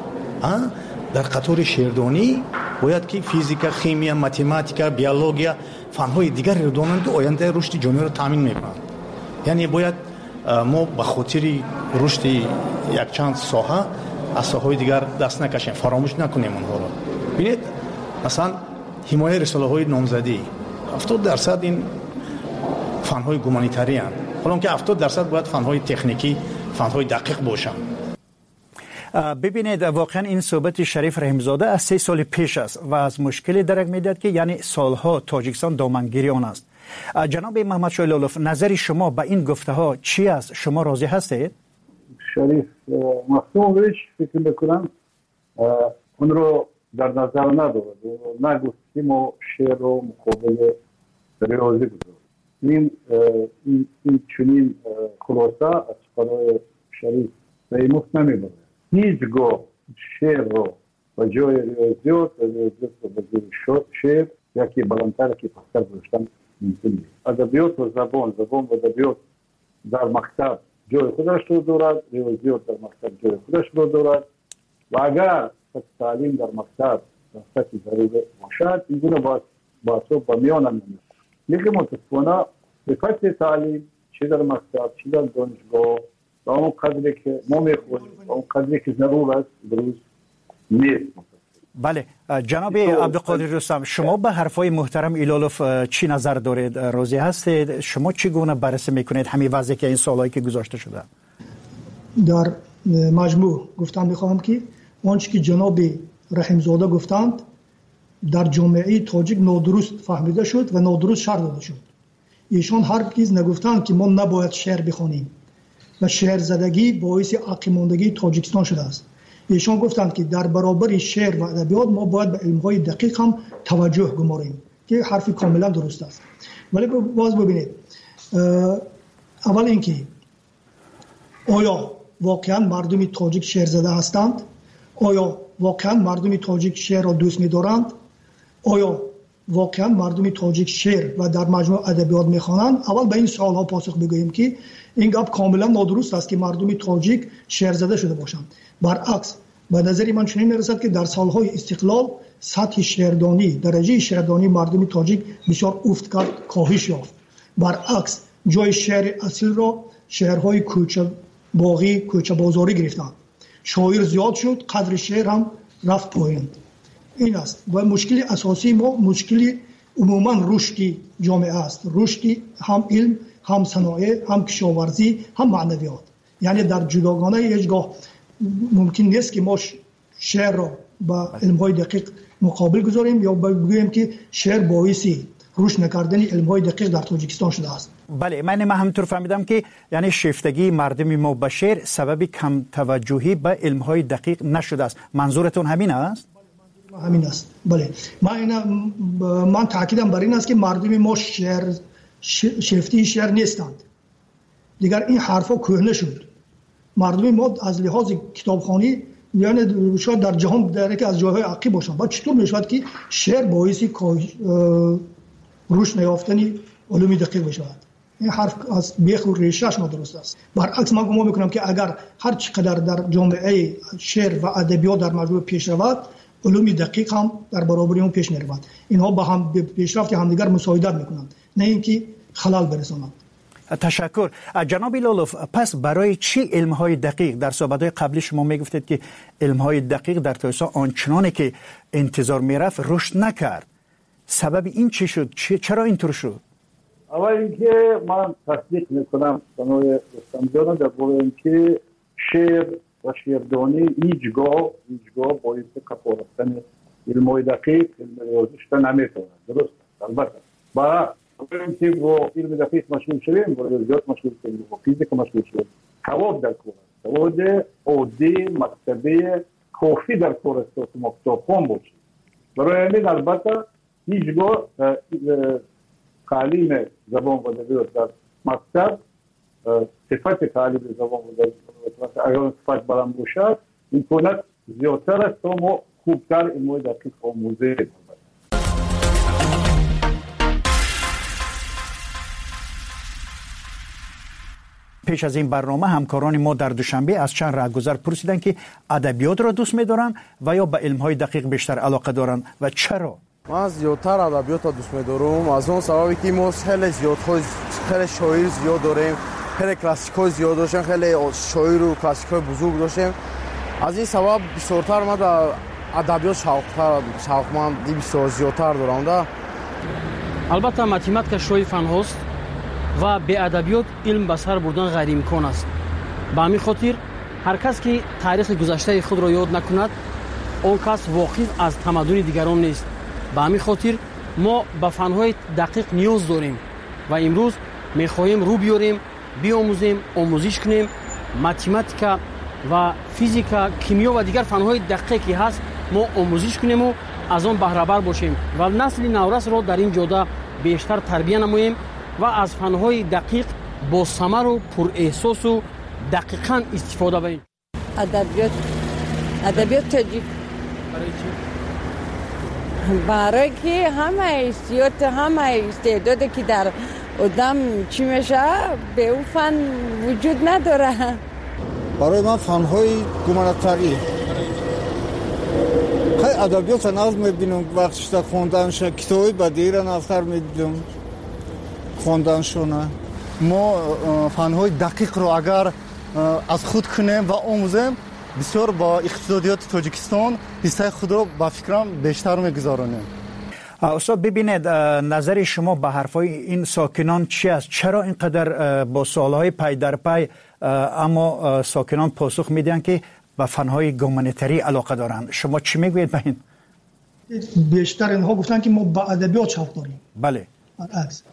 در قطار شعردانی باید که فیزیکا، شیمی، متماتیکا، بیولوژی، فن‌های دیگری رو دانند و آینده رشد جامعه رو تامین میکنند. یعنی باید ما به خاطر رشد یک چند ساحه از ساحه‌های دیگر دست نکشیم، فراموش نکنیم اونها رو. ببینید مثلا حمایه رساله‌های نامزدی هفتاد درصد این فن‌های گومانیتاری اند، حالا که هفتاد درصد باید فن‌های تکنیکی، فن‌های دقیق باشند. ببینید واقعا این صحبت شریف رحیمزاده از سه سال پیش است و از مشکلی درک میدهد که یعنی سالها تاجیکستان دامنگیری آن است. جناب محمد شاه لالوف، نظر شما به این گفته ها چی است؟ شما راضی هستید؟ شریف مفهومش فکر میکنم اون رو در نظر ندارد، نگفتیم و شعر رو مقابل ریاضی بذاریم. این این چنین خلاصه از سخنهای شریف ریموف نمیبره. هیچگاه شعر رو و جای ریاضیات و ریاضیات رو به جای شعر یکی بلندتر که پستر گذاشتن ممکن نیست. ادبیات و زبان زبان و ادبیات در مکتب جای خودش رو دارد، ریاضیات در مکتب جای خودش رو دارد و اگر تعلیم در مکتب در سطح ضروری باشد این گونه باید باید با میان نمیاد. لیکن متاسفانه صفت تعلیم چه در مکتب چه در دانشگاه و اون قدری که ما میخواهیم و اون قدری که ضرور است درست نیست. بله جناب عبدالقادر رستم، شما به حرفای محترم ایلالوف چی نظر دارید؟ راضی هستید؟ شما چی گونه بررسی میکنید همین وضعی که این سالهایی که گذاشته شده؟ در مجموع گفتم میخواهم که آنچه که جناب رحیمزاده گفتند در جامعه تاجیک نادرست فهمیده شد و نادرست شرح داده شد. ایشان هرگز نگفتند که ما نباید شعر بخوانیم و شعر زدگی باعث عقب ماندگی تاجیکستان شده است. ایشان گفتند که در برابر شعر و ادبیات ما باید به علم‌های دقیق هم توجه گماریم که حرف کاملا درست است. ولی باز ببینید اول اینکه آیا واقعا مردم تاجیک شعر زده هستند؟ آیا واقعا مردم تاجیک شعر را دوست می‌دارند؟ آیا واقعا مردم تاجیک شعر و در مجموع ادبیات می‌خوانند؟ اول به این سوال‌ها پاسخ بگوییم که این گپ کاملا نادرست است که مردم تاجیک شعر زده شده باشند. برعکس به نظر من چنین می‌رسد که در سال‌های استقلال سطح شعردانی، درجه شعردانی مردم تاجیک بسیار افت کرد، کاهش یافت. برعکس جای شعر اصیل را شعرهای کوچه باغی، کوچه بازاری گرفتند. شاعر زیاد شد، قدر شعر هم رفت پایین. این است و مشکل اساسی ما مشکل عموما رشد جامعه است. رشد هم علم، هم صنایع، هم کشاورزی، هم معنویات. یعنی در جداگانه هیچگاه ممکن نیست که ما شعر را با علم‌های دقیق مقابل گذاریم یا بگوییم که شعر باعثی رشد نکردن علم‌های دقیق در تاجیکستان شده است. بله من من همینطور فهمیدم که یعنی شیفتگی مردم ما به شعر سبب کم توجهی به علم‌های دقیق نشده است. منظورتون همین است؟ بله همین است. بله من اینا من تاکیدم بر این است که مردم ما شعر شیفتی شعر نیستند. دیگر این حرفا کهنه شد. مردم ما از لحاظ کتابخوانی یعنی شاید در جهان در یک از جاهای عقیب باشند. بعد چطور میشود که شعر باعث رشد نیافتن علوم دقیق بشود؟ این حرف از بیخ و ریشه‌اش نادرست است. برعکس من گمان میکنم که اگر هر چقدر در جامعه شعر و ادبیات در مجموع پیش رود، علوم دقیق هم در برابر اون پیش میرود. اینها با هم پیشرفت همدیگر مساعدت میکنند، نه اینکه خلل برسانند. تشکر. جناب لالوف، پس برای چی علم‌های دقیق در صحبت‌های قبلی شما میگفتید که علم‌های دقیق در تاجیکستان آنچنانی که انتظار میرفت رشد نکرد؟ سبب این چی شد؟ چرا اینطور شد؟ اول اینکه من تصدیق میکنم سنوی رستم در باره اینکه شعر و شعردانی هیچگاه هیچگاه باعث کپا رفتن علم‌های دقیق علم ریاضی شدن نمیتواند. درست البته با اینکه با علم دقیق مشغول شدیم، با ریاضیات مشغول شدیم، با فیزیک مشغول شدیم، ثواب در کار است. ثواب عادی مکتبی کافی در کار است که ما کتابخوان باشیم. برای همین البته هیچگاه تعلیم زبان و ادبیات در مکتب صفت تعلیم زبان و ادبیات اگر صفت بلند باشد امکانات زیادتر است تا ما خوبتر علم‌های دقیق آموزش کنیم. پیش از این برنامه همکاران ما در دوشنبه از چند رهگذر پرسیدند که ادبیات را دوست می‌دارند و یا به علم‌های دقیق بیشتر علاقه دارند و چرا؟ من زیادتر ادبیات را دوست می‌دارم از اون سببی که ما خیلی زیاد خود خیلی شاعر زیاد داریم خیلی کلاسیک‌های زیاد داشتیم، خیلی شاعر و کلاسیک‌های بزرگ داشتیم. از این سبب بسیارتر ما در ادبیات شوق‌تر شوقمند بسیار زیادتر دارم. البته ماتماتیک شوی فن هست و به ادبیات علم به سر بردن غیر امکان است. به همین خاطر هر کس که تاریخ گذشته خود را یاد نکند اون کس واقف از تمدن دیگران نیست. به همین خاطر ما به فن‌های دقیق نیاز داریم و امروز می‌خواهیم رو بیاریم، بیاموزیم، آموزش کنیم. ماتماتیک و فیزیک، کیمیا و دیگر فن‌های دقیقی هست ما آموزش کنیم و از آن بهره بر باشیم و نسل نورس را در این جاده بیشتر تربیت نماییم و از فن‌های دقیق با ثمر و پر احساس و دقیقاً استفاده کنیم. ادبیات ادبیات تاجیک برای که همه استعداد همه استعدادی که در آدم چی میشه به اون فن وجود نداره. برای من فن‌های گمانتاری خیلی ادبیات نظم می‌بینم وقتش تا خوندنش کتابی بدیع را نظر می‌دم خوندنشونه. ما فن‌های دقیق رو اگر از خود کنیم و آموزیم بسیار با اقتصادیات تاجیکستان حصه خود رو با فکرم بیشتر می‌گذارونیم. استاد ببینید نظر شما به حرفای این ساکنان چی است؟ چرا اینقدر با سالهای پی در پی اما ساکنان پاسخ میدن که به فنهای گومانیتری علاقه دارند؟ شما چی میگویید به این؟ بیشتر اینها گفتن که ما با ادبیات شوق داریم. بله. عکس.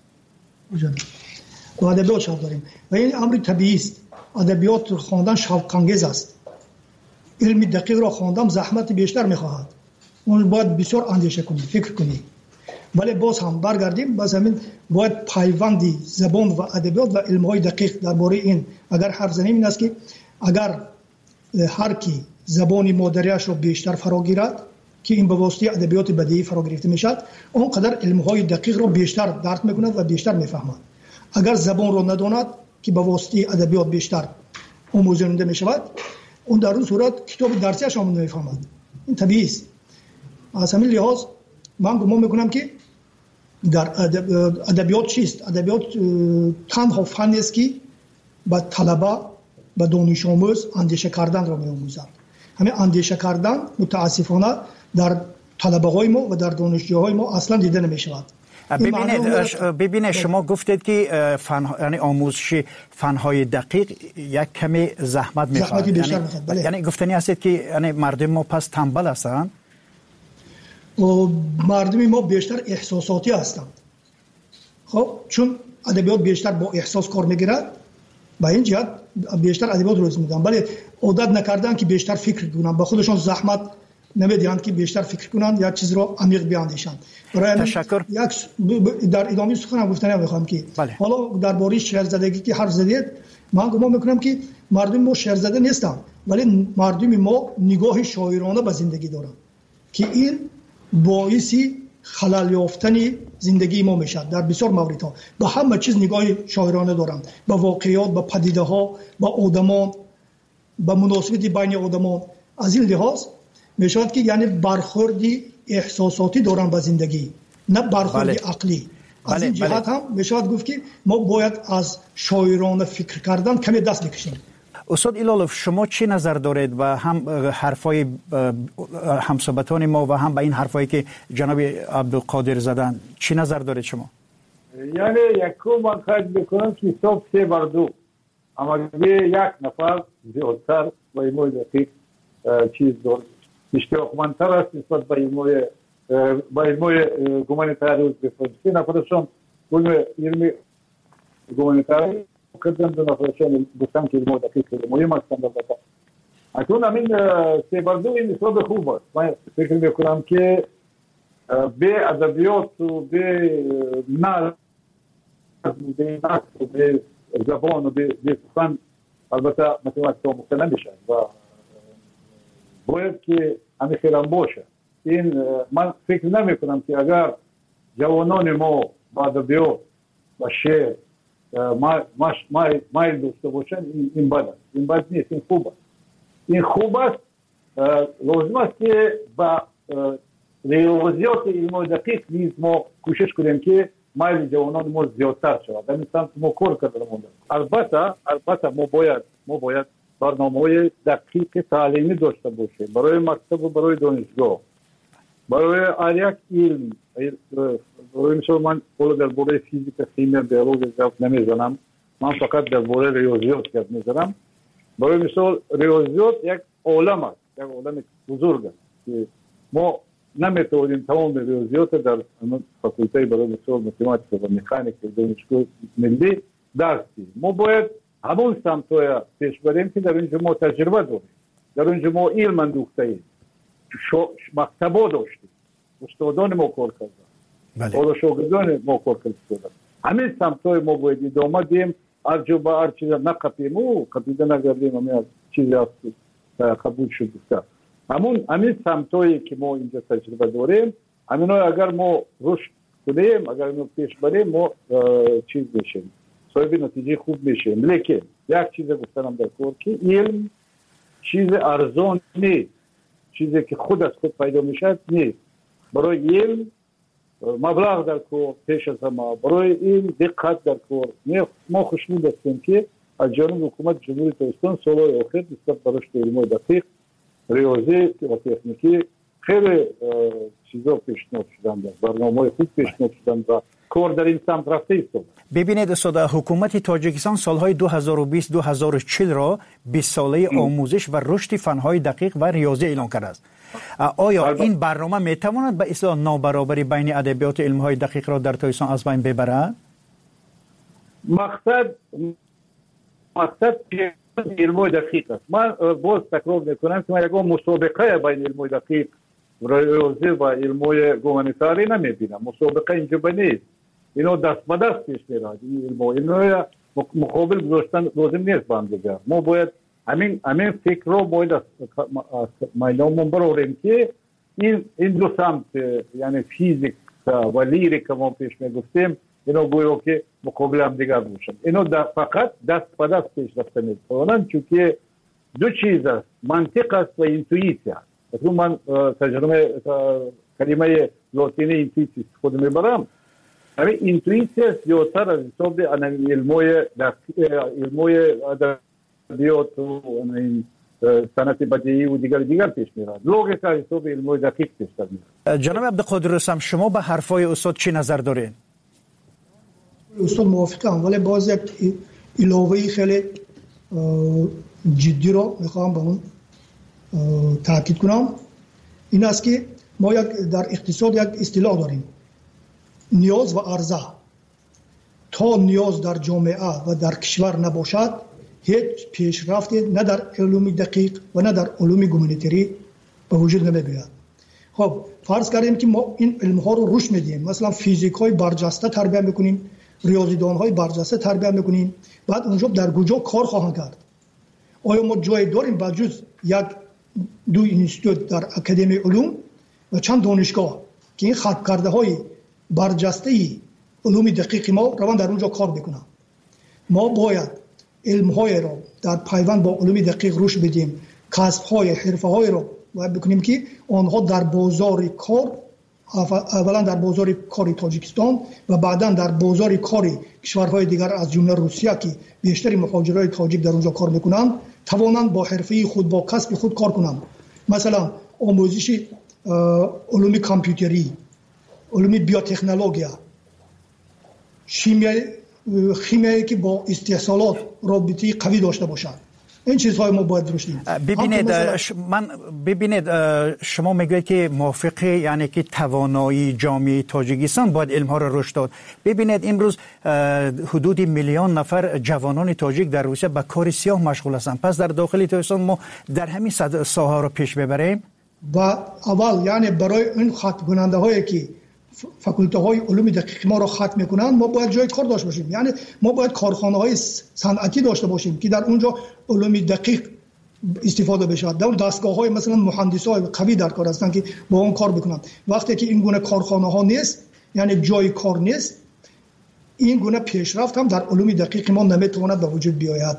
با ادبیات شوق داریم و این امر طبیعی است. ادبیات خواندن شوق انگیز است. علم دقیق را خواندن زحمت بیشتر میخواهد. اون باید بسیار اندیشه کنی، فکر کنی. ولی باز هم برگردیم باز همین باید پیوندی زبان و ادبیات و علم‌های دقیق درباره این اگر حرف زنیم این است که اگر هر کی زبان مادریش را بیشتر فرا گیرد که این به واسطه ادبیات بدیعی فرا گرفته میشد اونقدر علم‌های دقیق را بیشتر درک میکند و بیشتر میفهمد. اگر زبان را نداند که به واسطه ادبیات بیشتر آموزنده میشود اون در اون صورت کتاب درسیش هم نمیفهمد. این طبیعی است. از همین لحاظ من گمان میکنم که در ادبیات چیست؟ ادبیات تنها فنی است که به طلبه به دانش آموز اندیشه کردن را می‌آموزد. همین اندیشه کردن متاسفانه در طلبه های ما و در دانشجوهای ما اصلا دیده نمی‌شود. ببینید ببینید شما گفتید که فن یعنی آموزش فن‌های دقیق یک کمی زحمت می‌خواد. یعنی بله. یعنی گفتنی است که یعنی مردم ما پس تنبل هستند. و مردم ما بیشتر احساساتی هستند. خب چون ادبیات بیشتر با احساس کار میگیرد با این جهت بیشتر ادبیات روز میدن ولی عادت نکردن که بیشتر فکر کنن با خودشون زحمت نمیدهند که بیشتر فکر کنن یک چیز رو عمیق بیاندیشند. برای تشکر. یک در ادامه سخنم گفتنم میخوام که بله. حالا درباره شعرزدگی که حرف زدید من گمان میکنم که مردم ما شعرزده نیستند ولی مردم ما نگاه شاعرانه به زندگی دارند که این باعث خلل یافتن زندگی ما میشد. در بسیار موردها به همه چیز نگاه شاعرانه دارند، به واقعیات، به پدیده ها، به آدمان، به مناسبت بین آدمان. از این لحاظ میشود که یعنی برخوردی احساساتی دارند به زندگی نه برخوردی بله. عقلی. از بله. این جهت بله. هم میشود گفت که ما باید از شاعرانه فکر کردن کمی دست بکشیم. استاد ایلالوف شما چی نظر دارید و هم حرفای همصحبتان ما و هم به این حرفایی که جناب عبدالقادر زدن چی نظر دارید شما؟ یعنی یکو من خواهد بکنم که حساب سه بر دو اما به یک نفر زیادتر با ایموی دقیق چیز دارد اشتیاقمندتر است نسبت با ایموی با ایموی گومانیتاری روز بفرد سه نفرشان علم گومانیتاری کردن دو نفرشان گفتن که ایموی دقیق مهم هستند البته اکنون همین سه بر دو این حساب خوب است. من فکر میکنم که به ادبیات و به نظم به نقل و به زبان و به سخن البته متوجه مختلف نمیشن و باید که همه خیلی باشه. این من فکر نمی کنم که اگر جوانان ما با ادبیات و شعر مایل داشته باشن این بد است. این بد نیست، این خوب است. این خوب است. لازم است که با ریاضیات علم دقیق نیز ما کوشش کنیم که مایل جوانان ما زیادتر شود. در این سمت ما کار کرده مونده. البته البته ما باید ما باید برنامه‌های دقیق تعلیمی داشته باشیم برای مکتب و برای دانشگاه، برای هر یک علم. برای مثال من بالا در باره فیزیک، شیمی، بیولوژی گپ نمیزنم، من فقط در باره ریاضیات گپ میزنم. برای مثال ریاضیات یک عالم است، یک عالم بزرگ است که ما نمیتونیم تمام ریاضیات در فاکولته برای مثال متماتیک و مکانیک دانشگاه ملی درس بدیم. ما باید همون سمت‌ها پیش بریم که در اینجا ما تجربه داریم، در اینجا ما علم اندوخته ایم، مکتبا داشتیم، استادان ما کار کردن، حالا شاگردان ما کار کردن. همین سمت‌های ما باید ادامه دیم، هر جا با هر چیز نقپیم و قبیده نگردیم، همین چیزی هست قبول شده. همون همین سمت‌هایی که ما اینجا تجربه داریم، همین اگر ما رشد کنیم، اگر ما پیش بریم، ما چیز بشیم، صاحب نتیجه خوب میشیم. لیکن یک چیز گفتم در کار که علم چیز ارزان نیست، چیزی که خود از خود پیدا میشه نیست. برای علم مبلغ در کار پیش از همه، برای علم دقت در کار. ما خوشنود هستیم که از جانب حکومت جمهوری تاجیکستان سالهای آخر نسبت به رشد علمی دقیق، ریاضی و تکنیکی خیلی چیزا پیشنهاد شدن، برنامه‌های خوب پیشنهاد شدن و کار در این سمت رفته ایستاد. ببینید استاد، حکومت تاجیکستان سالهای دو هزار و بیست تا دو هزار و چهل را بیست ساله آموزش و رشد فنهای دقیق و ریاضی اعلام کرده است. آیا این برنامه میتواند به اصلاح نابرابری بین ادبیات علمهای دقیق را در تاجیکستان از بین ببرد؟ مقصد مقصد علمهای دقیق است. من باز تکرار میکنم که من یک مسابقه بین علمهای دقیق، ریاضی و علمهای گومانیتاری نمیبینم. مسابقه اینجا نیست. اینو دست به دست پیش میرد. این علمها اینو مقابل گذاشتن لازم نیست با هم دیگر. ما باید همین همین فکر رو باید از میدانمون براریم که این این دو سمت، یعنی فیزیک و لیریک ما پیش میگفتیم، اینو گویا که مقابل هم دیگر باشن. اینو فقط دست به دست پیش رفته میتونن، چون که دو چیز است، منطق است و اینتویسیا. مثلا من ترجمه کلمه لاتینی اینتویسیا خود میبرم. همین اینتویسیا زیادتر از حساب علمای علمای ادبیات و صنعت بدیعی و دیگر دیگر پیش میرد. لوگیک از حساب علمای دقیق پیش میرد. جناب عبدالقادر رستم، شما به حرفای استاد چی نظر دارین؟ استاد موافقم، ولی باز یک علاوه‌ای خیلی جدی رو میخوام به اون تاکید کنم. این است که ما یک در اقتصاد یک اصطلاح داریم، نیاز و عرضه. تا نیاز در جامعه و در کشور نباشد، هیچ پیشرفتی نه در علوم دقیق و نه در علوم گومانیتری به وجود نمی‌آید. خب فرض کردیم که ما این علم‌ها رو رشد میدیم، مثلا فیزیک‌های برجسته تربیت می‌کنیم، ریاضیدان‌های برجسته تربیت می‌کنیم، بعد اونجا در کجا کار خواهند کرد؟ آیا ما جای داریم با جز یک دو اینستیتوت در اکادمی علوم و چند دانشگاه که این خط کرده های برجسته علوم دقیق ما روان در اونجا کار بکنن؟ ما باید علم های را در پیوند با علوم دقیق رشد بدیم، کسب های حرفه های را باید بکنیم که آنها در بازار کار، اولا در بازار کار تاجیکستان و بعدا در بازار کار کشورهای دیگر از جمله روسیه که بیشتر مهاجرای تاجیک در اونجا کار میکنن، توانند با حرفه خود، با کسب خود کار کنند. مثلا آموزش علوم کامپیوتری، علوم بیوتکنولوژیا، شیمیایی خیمیایی که با استحصالات رابطه قوی داشته باشند. این چیزهای ما باید درست دیم. ببینید من ببینید شما میگوید که موافقه، یعنی که توانایی جامعه تاجیکستان باید علم ها را رشد داد. ببینید امروز حدود میلیون نفر جوانان تاجیک در روسیه به کار سیاه مشغول هستند. پس در داخل تاجیکستان ما در همین ساحه را پیش ببریم. و اول یعنی برای این ختم کننده هایی که فاکولته های علوم دقیق ما را ختم میکنند، ما باید جای کار داشته باشیم. یعنی ما باید کارخانه های صنعتی داشته باشیم که در اونجا علوم دقیق استفاده بشه. در دستگاه های مثلا مهندس های قوی در کار هستند که با اون کار بکنند. وقتی که این گونه کارخانه ها نیست، یعنی جای کار نیست، این گونه پیشرفت هم در علوم دقیق ما نمیتواند به وجود بیاید.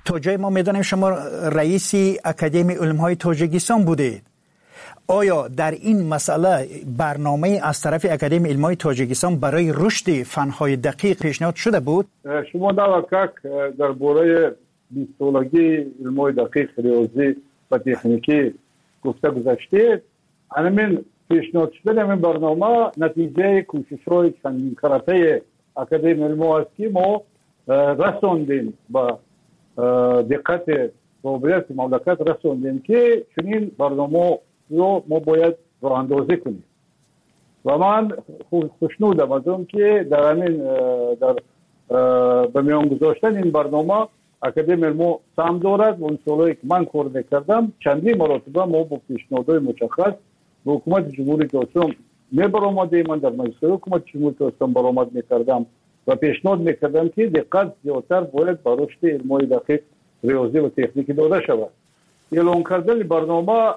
تا جای ما میدانیم شما رئیس اکادمی علوم‌های تاجیکستان بودید. آیا در این مسئله برنامه از طرف اکادمی علوم‌های تاجیکستان برای رشد فن‌های دقیق پیشنهاد شده بود؟ شما در درباره بیستولوژی، علوم‌های دقیق، ریاضی و تکنیکی گفته گذاشتید. همین پیشنهاد شده این برنامه نتیجه کوشش‌های چندین کارته اکادمی علوم‌ها است که ما رساندیم با دقت قابلیت مملکت رساندیم که چنین برنامه رو ما باید راه اندازی کنیم و من خوشنودم از اون که در همین در به میان گذاشتن این برنامه اکادمی علوم‌ها سهم دارد و اون سالهایی که من کار میکردم چندین مرتبه ما با پیشنهادهای مشخص به حکومت جمهوری اسلامی میبرآمدیم. من در مجلس حکومت جمهوری اسلامی برآمد میکردم و پیشنهاد میکردم که دقت زیادتر باید به رشد علم‌های دقیق، ریاضی و تکنیکی داده شود. اعلان کردن برنامه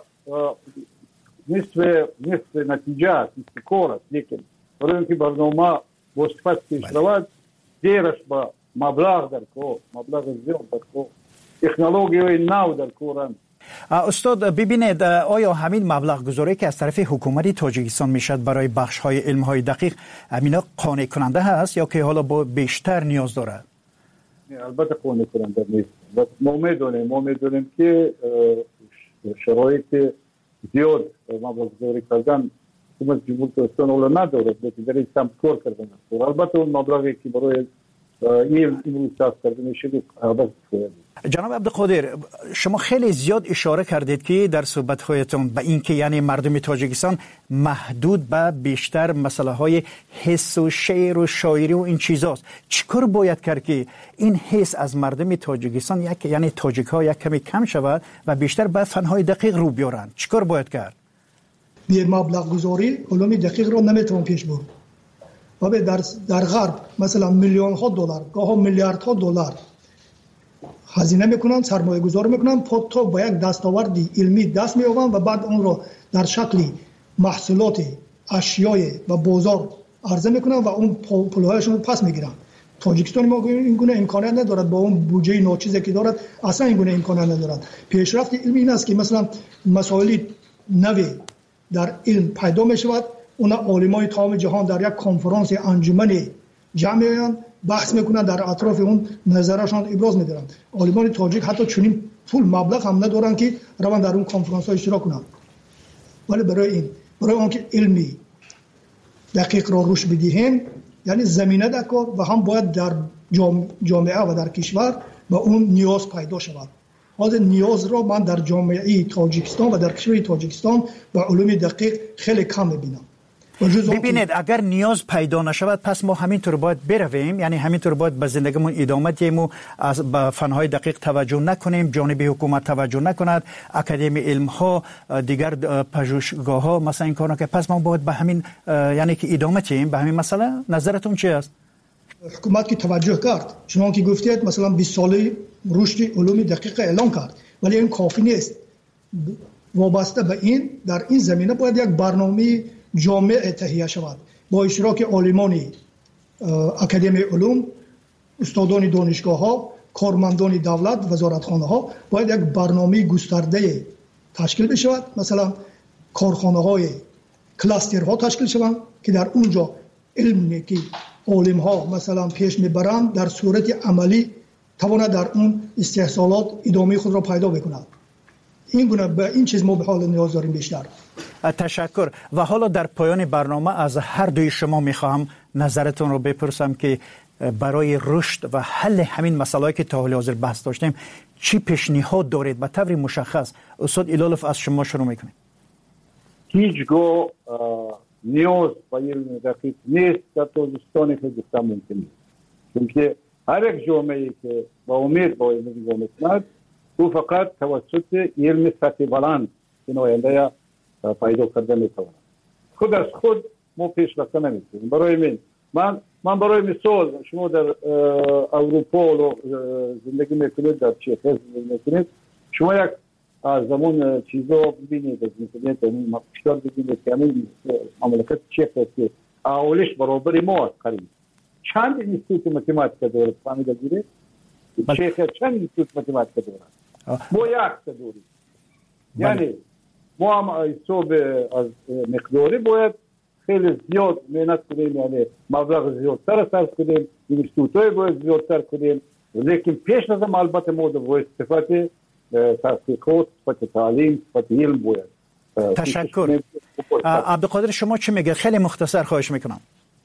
نصف نصف نتیجه است، نصف کار است، لیکن برای اینکه برنامه با صفت پیش رود دیرش با مبلغ در کار، مبلغ زیاد در کار، تکنولوژی نو در کارند. استاد ببینید، آیا همین مبلغ گذاری که از طرف حکومت تاجیکستان میشد برای بخش های علم های دقیق امینا قانع کننده هست یا که حالا با بیشتر نیاز دارد؟ البته قانع کننده نیست. ما میدونیم ما میدونیم که شرایط زیاد مبلغ گذاری کردن حکومت جمهوری اسلامی اول ندارد، لیکن در این سمت کار کردن است. البته اون مبلغی که برای این امروز صرف کرده میشه البته باید. جناب عبدالقادر، شما خیلی زیاد اشاره کردید که در صحبت‌هایتون به این که یعنی مردم تاجیکستان محدود به بیشتر مسئله های حس و شعر و شاعری و این چیزاست. چیکار باید کرد که این حس از مردم تاجیکستان یک یعنی تاجیک ها یک کمی کم شود و بیشتر به فن‌های دقیق رو بیارن؟ چیکار باید کرد؟ بی مبلغ گذاری علوم دقیق رو نمیتون پیش برد. و در در غرب مثلا میلیون ها دلار، گاه میلیارد ها دلار هزینه میکنن، سرمایه گذاری میکنن تا با یک دستاوردی علمی دست مییابن و بعد اون رو در شکل محصولات اشیای و بازار عرضه میکنن و اون پولهایشون رو پس میگیرن. تاجیکستان ما این گونه امکانات ندارد، با اون بودجه ناچیزی که دارد اصلا این گونه امکانات ندارد. پیشرفت علمی این است که مثلا مسائل نوی در علم پیدا میشود، اون عالمای تمام جهان در یک کنفرانس انجمن جمع میشن، بحث میکنن، در اطراف اون نظرشان ابراز میدارن. عالمان تاجیک حتی چنین پول مبلغ هم ندارن که روان در اون کنفرانس ها اشتراک کنن. ولی برای این برای اون که علمی دقیق را روش بدهیم یعنی زمینه در کار و هم باید در جامعه و در کشور به اون نیاز پیدا شود. حاضر نیاز را من در جامعه تاجیکستان و در کشور تاجیکستان به علوم دقیق خیلی کم میبینم. ببینید اگر نیاز پیدا نشود پس ما همینطور باید برویم، یعنی همینطور باید به زندگیمون ادامه دهیم و از به فنهای دقیق توجه نکنیم، جانب حکومت توجه نکند، اکادمی علم ها دیگر پژوهشگاه ها مثلا این کارا که پس ما باید به همین یعنی که ادامه دهیم به همین مسئله. نظرتون چی است؟ حکومت که توجه کرد، چون که گفتید مثلا بیست ساله رشد علوم دقیق اعلان کرد، ولی این کافی نیست. وابسته به این در این زمینه باید یک برنامه جامع تهیه شود با اشتراک عالمان اکادمی علوم، استادان دانشگاه ها، کارمندان دولت، وزارتخانه ها. باید یک برنامه گسترده تشکیل بشود، مثلا کارخانه های کلاستر ها تشکیل شوند که در اونجا علمی که عالم ها مثلا پیش میبرند در صورت عملی تواند در اون استحصالات ادامه خود را پیدا بکند. این گونه به این چیز ما به حال نیاز داریم بیشتر. تشکر. و حالا در پایان برنامه از هر دوی شما میخواهم نظرتون رو بپرسم که برای رشد و حل همین مسائلی که تا حال حاضر بحث داشتیم چی پیشنهاد دارید به طور مشخص؟ استاد ایلالوف از شما شروع میکنیم. هیچگاه نیاز به علم دقیق نیست در تاجیکستان که گفتم ممکن نیست، چون که هر یک جامعه که با امید با علم نگاه میکند او فقط توسط علم سطح بلند این آینده پیدا کرده میتواند. خود از خود ما پیشرفت نمیکنیم. برای من من من برای مثال شما در اروپا زندگی میکنید، در چه زندگی میکنید، شما یک از زمان چیزا ببینید، از اینترنت اون مقشار ببینید که همین مملکت چه که اولش برابر ما است. قریب چند اینستیتوت متماتیک داره فهمیده گیره چه چند قسمت مکتب دارن ما یک داریم. یعنی ما هم حساب از مقداری باید خیلی زیاد مهنت کنیم، یعنی مبلغ زیادتر صرف کنیم، اینستیتوت‌های باید زیادتر کنیم، لیکن پیش از البته ما باید صفت تحقیقات، صفت تعلیم، صفت علم باید. تشکر. عبدالقادر شما چی میگه؟ خیلی مختصر خواهش میکنم.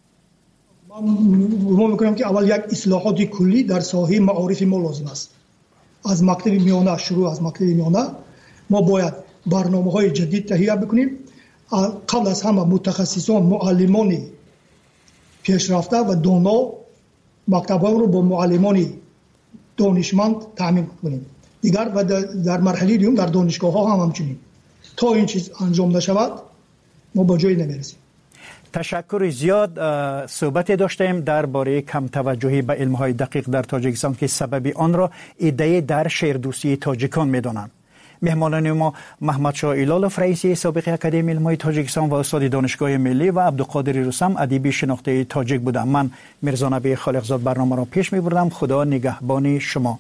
من میکنم که اول یک اصلاحات کلی در ساحه معارف ما لازم است. از مکتب میانه شروع، از مکتب میانه ما باید برنامه‌های جدید تهیه بکنیم. قبل از همه متخصصان، معلمان پیشرفته و دانا مکتب‌ها رو با معلمان دانشمند تامین کنیم. دیگر و در مرحله دیگه در دانشگاه‌ها هم همچنین. تا این چیز انجام نشود ما با جایی نمیرسیم. تشکر. زیاد صحبت داشتیم درباره کم توجهی به علم‌های دقیق در تاجیکستان که سبب آن را ایده در شهردوستی تاجیکان می‌دانند. مهمانان ما محمد شاه ایلالوف رئیس سابق اکادمی علم‌های تاجیکستان و استاد دانشگاه ملی و عبدالقادر رستم ادیب شناخته تاجیک بودم. من میرزا نبی خالقزاد برنامه را پیش می‌بردم. خدا نگهبان شما.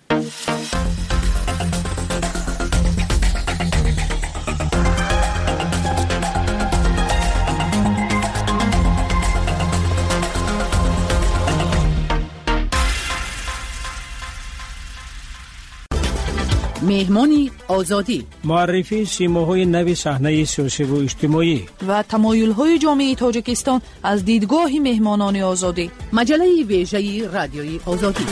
مهمانی آزادی، معرفی سیماهای نوی صحنه سیاسی و اجتماعی و تمایل‌های جامعه تاجیکستان از دیدگاه مهمانان آزادی. مجله ویژه رادیوی آزادی.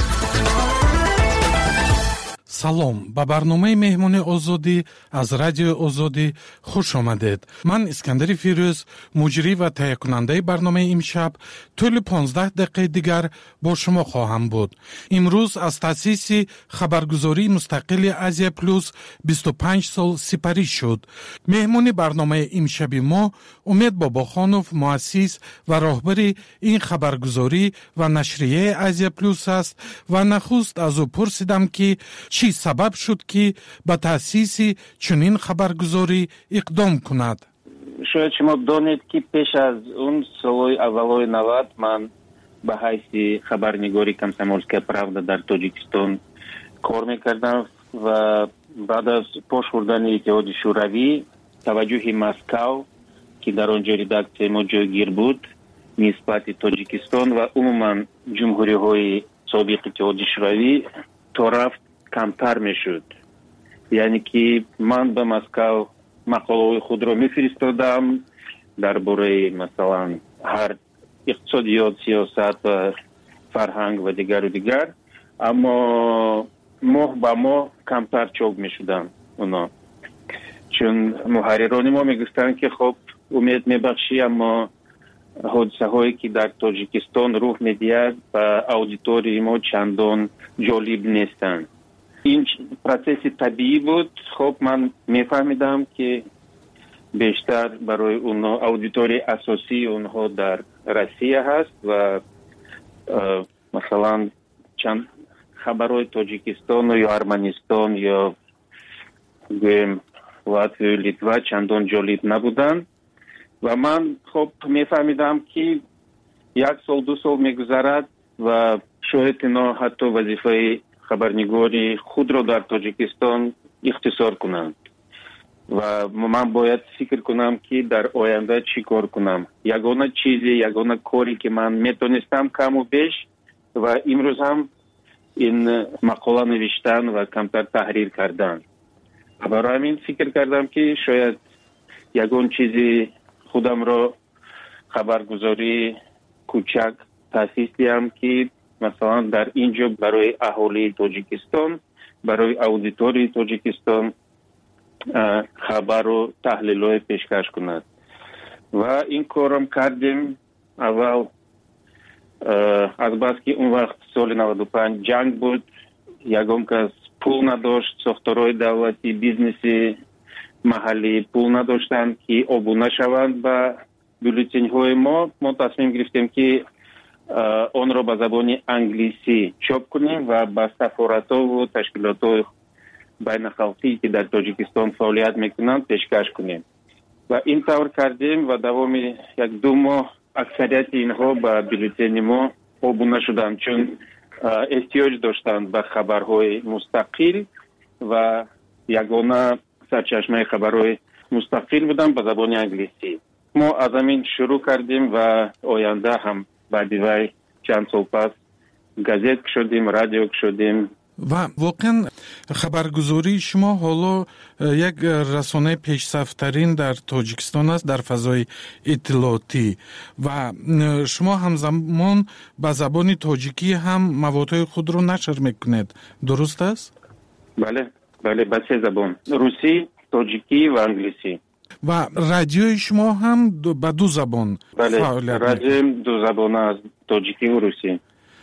салом ба барномаи меҳмони озодӣ аз радиои озодӣ хуш омадед. ман искандари фирӯз, муҷрӣ ва таҳиякунандаи барномаи имшаб тӯли понздаҳ дақиқаи дигар бо шумо хоҳам буд. имрӯз аз таъсиси хабаргузории мустақили азия плюс бисту панҷ сол сипарӣ шуд. меҳмони барномаи имшаби мо умед бобохонов муассис ва роҳбари ин хабаргузорӣ ва нашрияи азия плюс аст ва нахуст аз ӯ пурсидам ки چی سبب شد که به تأسیس چنین خبرگزاری اقدام کند؟ شاید شما دانید که پیش از اون سالهای اولای نود من به حیث خبرنگاری کمسомольская правда در تاجیکستان کار میکردم و بعد از پاش خوردن اتحاد شوروی توجه مسکو که در آنجا رداکسیای ما جایگیر بود نسبت تاجیکستان و عموما جمهوری های سابق اتحاد شوروی تا رفت کمتر میشد. یعنی که من به مسکو مقاله خود را میفرستادم درباره مثلا هر اقتصادیات، سیاست و فرهنگ و دیگر و دیگر، اما ماه به ماه کمتر چاپ میشدن اونا، چون محرران ما میگفتن که خب امید میبخشی اما حادثه هایی که در تاجیکستان رخ میدهد و اودیتوری ما چندان جالب نیستند. این پروسس طبیعی بود. خب من میفهمیدم که بیشتر برای اونها اودیتوری اساسی اونها در روسیه هست و مثلا چند خبرهای تاجیکستان یا ارمنستان یا گویم لاتوی و لیتوا چندان جالب نبودن و من خب میفهمیدم که یک سال دو سال میگذرد و شاید اینا حتی وظیفه خبرنگاری خود را در تاجیکستان اختصار کنند و من باید فکر کنم که در آینده چی کار کنم. یگانه چیزی، یگانه کاری که من میتونستم کم و بیش و امروز هم این مقاله نوشتن و کمتر تحریر کردن. برای همین فکر کردم که شاید یگان چیزی خودم را خبرگزاری کوچک تاسیس دهم که مثلا در اینجا برای اهالی تاجیکستان، برای اودیتوری تاجیکستان خبر و تحلیل پیشکش کند و این کارم کردیم. اول از بس که اون وقت سال نود و پنج جنگ بود، یگان کس پول نداشت، ساختارهای دولتی، بیزنسی محلی پول نداشتند که ابونه شوند به بولتین های ما. ما تصمیم گرفتیم که آن را به زبان انگلیسی چاپ کنیم و به سفارت ها و تشکیلات های بین خلقی که در تاجیکستان فعالیت میکنند پیشکش کنیم و این طور کردیم و دوام یک دو ماه اکثریت اینها به بولتین ما ابونه شدند، چون احتیاج داشتند به خبرهای مستقل و یگانه سرچشمه خبرهای مستقل بودن به زبان انگلیسی. ما از همین شروع کردیم و آینده هم بعد وی چند سال پس گازت شدیم، رادیو شدیم. و واقعا خبرگزاری شما حالا یک رسانه پیشرفت‌ترین در تاجیکستان است در فضای اطلاعاتی و شما همزمان به زبان تاجیکی هم موادهای خود رو نشر میکنید، درست است؟ بله بله، به سه زبان، روسی، تاجیکی و انگلیسی. و رادیوی شما هم به دو زبان بله، فعالیت رادیو دو زبان است، تاجیکی و روسی.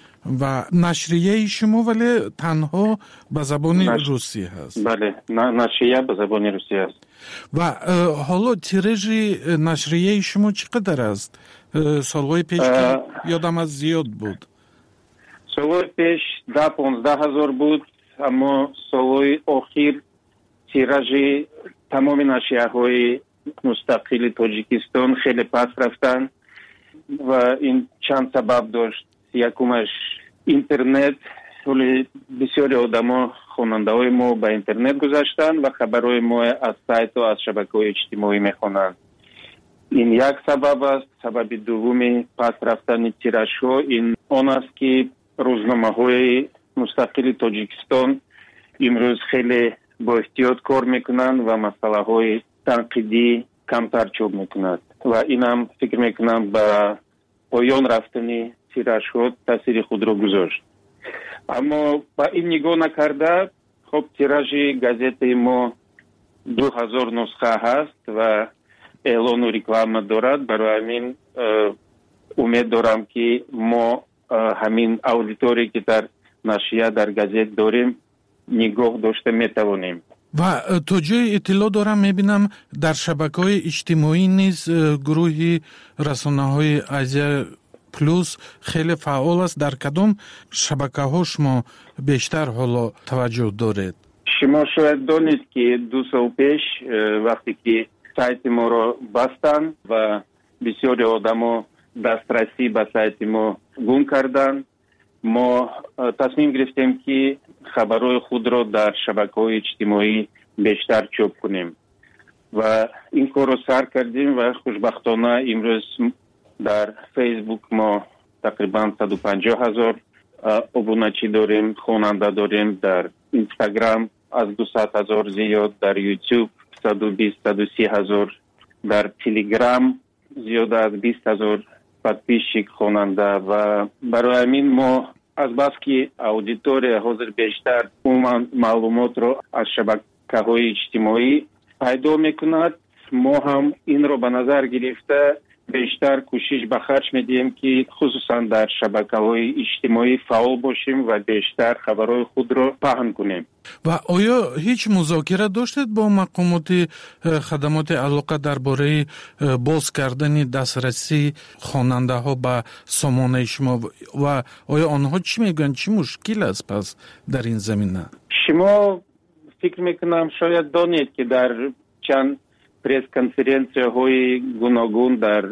و نشریه شما ولی تنها به زبان نش... روسی هست. بله، نشریه به زبان روسی است. و حالا تیراژ نشریه شما چقدر است؟ سالهای پیش که یادم از زیاد بود. سالهای پیش ده پانزده هزار بود، اما سالهای اخیر تیراژ تمام نشریه های مستقل تاجیکستان خیلی پس رفتن و این چند سبب داشت. یکمش اینترنت، ولی بسیاری آدما خواننده ما به اینترنت گذاشتن و خبرهای ما از سایت و از شبکه‌های اجتماعی میخوانند. این یک سبب است. سبب دومی پس رفتن تیراژ ها این آن است که روزنامه‌های مستقل تاجیکستان امروز خیلی با احتیاط کار میکنند و مسائل تنقیدی کمتر چاپ میکنند و اینم فکر میکنم به پایان رفتنی تیراژ ها تاثیر خود را گذاشت. اما با این نگاه نکرده، خب تیراژ گازت ما دو هزار نسخه هست و اعلان و رکلام دارد. برای همین امید دارم که ما همین اودیتوری که در نشریه در گازت داریم نگاه داشته میتوانیم. و تا جای اطلاع دارم میبینم در شبکه‌های اجتماعی نیز گروهی رسانه‌های آزیا پلوس خیلی فعال است. در کدام شبکه‌ها شما بیشتر حالا توجه دارید؟ شما شاید دانید که دو سال پیش وقتی که سایت ما را بستن و بسیاری آدما دسترسی به سایت ما گم کردن، ما تصمیم گرفتیم که خبرهای خود را در شبکه‌های اجتماعی بیشتر چاپ کنیم و این کار را سر کردیم و خوشبختانه امروز در فیسبوک ما تقریبا صد و پنجاه هزار ابونچی داریم، خواننده داریم. در اینستاگرام از دویست هزار زیاد، در یوتیوب صد و بیست صد و سی هزار، در تلگرام زیاد از بیست هزار پادپیشچیک خواننده و برای همین ما از بس که اودیتوری حاضر بیشتر عموما معلومات رو از شبکه‌های اجتماعی پیدا میکند، ما هم این رو به نظر گرفته بیشتر کوشش به خرج میدیم که خصوصا در شبکه‌های اجتماعی فعال باشیم و بیشتر خبرهای خود را پهن کنیم. و آیا هیچ مذاکره داشتید با مقامات خدمات علاقه درباره باز کردن دسترسی خواننده ها به سامانه شما و آیا آنها چی میگن، چی مشکل است پس در این زمینه؟ شما فکر میکنم شاید دانید که در چند پریس کنفرانسیه های گوناگون در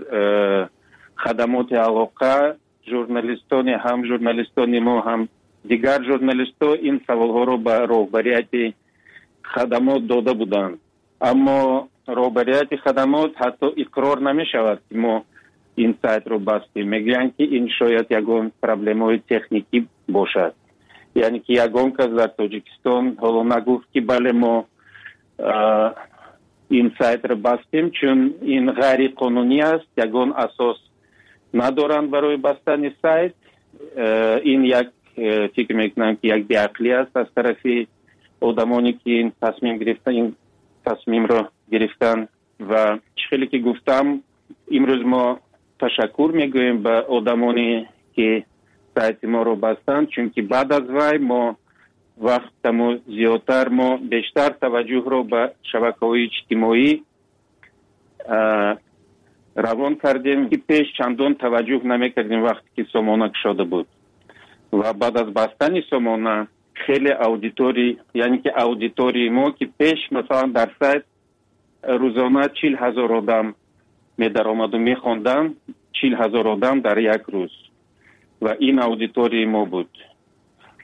خدمات علاقه ژورنالیستان هم ژورنالیستان ما هم دیگر ژورنالیستان این سوال ها رو به رهبریت خدمات داده بودند، اما رهبریت خدمات حتی اقرار نمی شود که ما این سایت رو بستیم. میگن که این شاید یگان پرابلم های تکنیکی باشد، یعنی که یگان کس در تاجیکستان حالا نگفت که بله ما این سایت را بستیم چون این غیر قانونی است، یگان اساس ندارند برای بستن سایت. این یک فکر میکنم که یک بی‌عقلی است از طرف آدمانی که این تصمیم گرفتن این تصمیم را گرفتن و خیلی که گفتم امروز ما تشکر میگوییم به آدمانی که سایت ما رو بستند، چون که بعد از وی ما وقت ما زیادتر ما بیشتر توجه رو به شبکه‌های اجتماعی روان کردیم که پیش چندان توجه نمیکردیم وقتی که سامانه شده بود و بعد از بستن سامانه خیلی اودیتوری، یعنی که اودیتوری ما که پیش مثلا در سایت روزانه چهل هزار آدم می در آمد و می خوندن، چهل هزار آدم در یک روز و این اودیتوری ما بود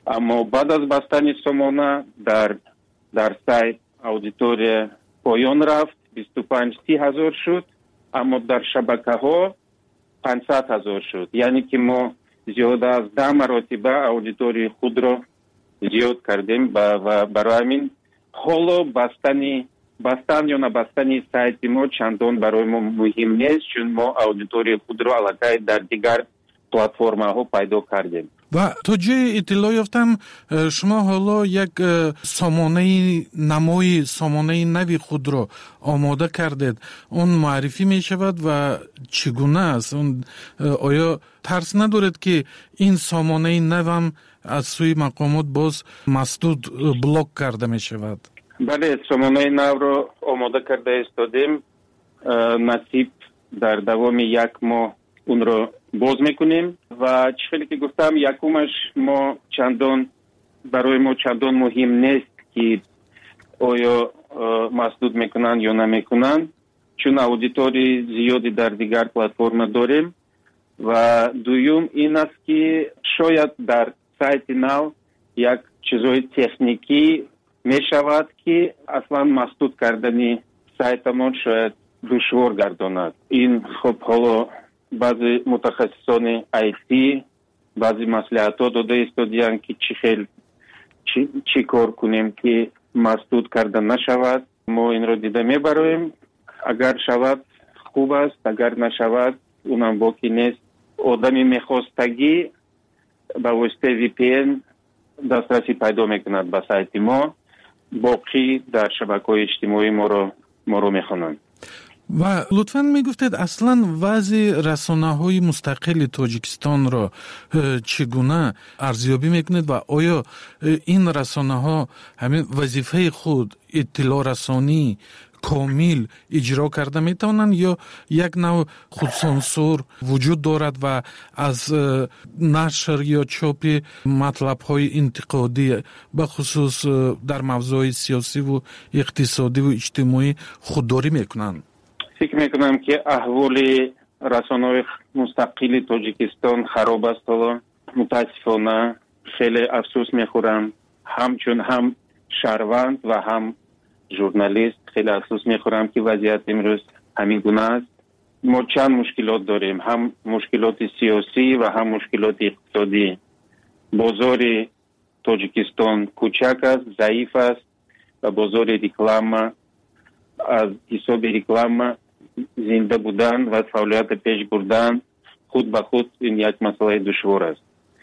اما بعد از بستن سامانه در در سایت аудитория پایان رفت، بیست و پنج سی هزار شد، اما در شبکه ها پانصد هزار شد. یعنی که ما زیاده از ده مراتبه аудитория خود را زیاد کردیم و برای همین حالا بستنی بستن یا نبستن سایت ما چندان برای ما مهم نیست، چون ما аудитория خود را علاقه در دیگر پلتفرم ها پیدا کردیم. و تا جای اطلاع یافتم شما حالا یک سامانه نمای سامانه نوی خود را آماده کردید. اون معرفی می شود و چگونه است؟ اون آیا ترس ندارد که این سامانه نوم از سوی مقامات باز مسدود بلاک کرده می شود؟ بله، سامانه نو را آماده کرده استادیم. نصیب در دوام یک ماه اون را باز میکنیم و چیزی که گفتم یکمش ما چندان برای ما چندان مهم نیست که آیا مسدود میکنن یا نمیکنن، چون аудитории زیادی در دیگر پلتفرم داریم. و دوم این است که شاید در سایت نو یک چیزای تکنیکی میشود که اصلا مسدود کردن سایت ما شاید دشوار گرداند. این خب حالا بعضی متخصصان آیتی بعضی مصلحت‌ها داده استادیان که چی خیلی چی, چی کار کنیم که مسدود کرده نشود. ما این را دیده میبریم. اگر شود خوب است، اگر نشود اونم باقی نیست. آدمی میخواستگی با واسطه وی پی ان دسترسی پیدا میکند به سایت ما، باقی در شبکه‌های اجتماعی ما رو ما رو میخوانند. و لطفاً میگفتید اصلاً وضع رسانه‌های مستقل تاجیکستان را چگونه ارزیابی میکنید و آیا این رسانه‌ها همین وظیفه خود اطلاع رسانی کامل اجرا کرده میتونن یا یک نوع خودسانسور وجود دارد و از نشر یا چاپ مطلب های انتقادی به خصوص در موضوع سیاسی و اقتصادی و اجتماعی خودداری میکنن؟ فکر میکنم که احوال رسانه‌های مستقل تاجیکستان خراب است. حالا متاسفانه خیلی افسوس میخورم، همچون هم شهروند و هم ژورنالیست خیلی افسوس میخورم که وضعیت امروز همین گونه است. ما چند مشکلات داریم، هم مشکلات سیاسی و هم مشکلات اقتصادی. بازار تاجیکستان کوچک است، ضعیف است و بازار ریکلام از حساب ریکلام زنده بودن و فعالیت پیش بردن خود به خود این یک مسئله دشوار است.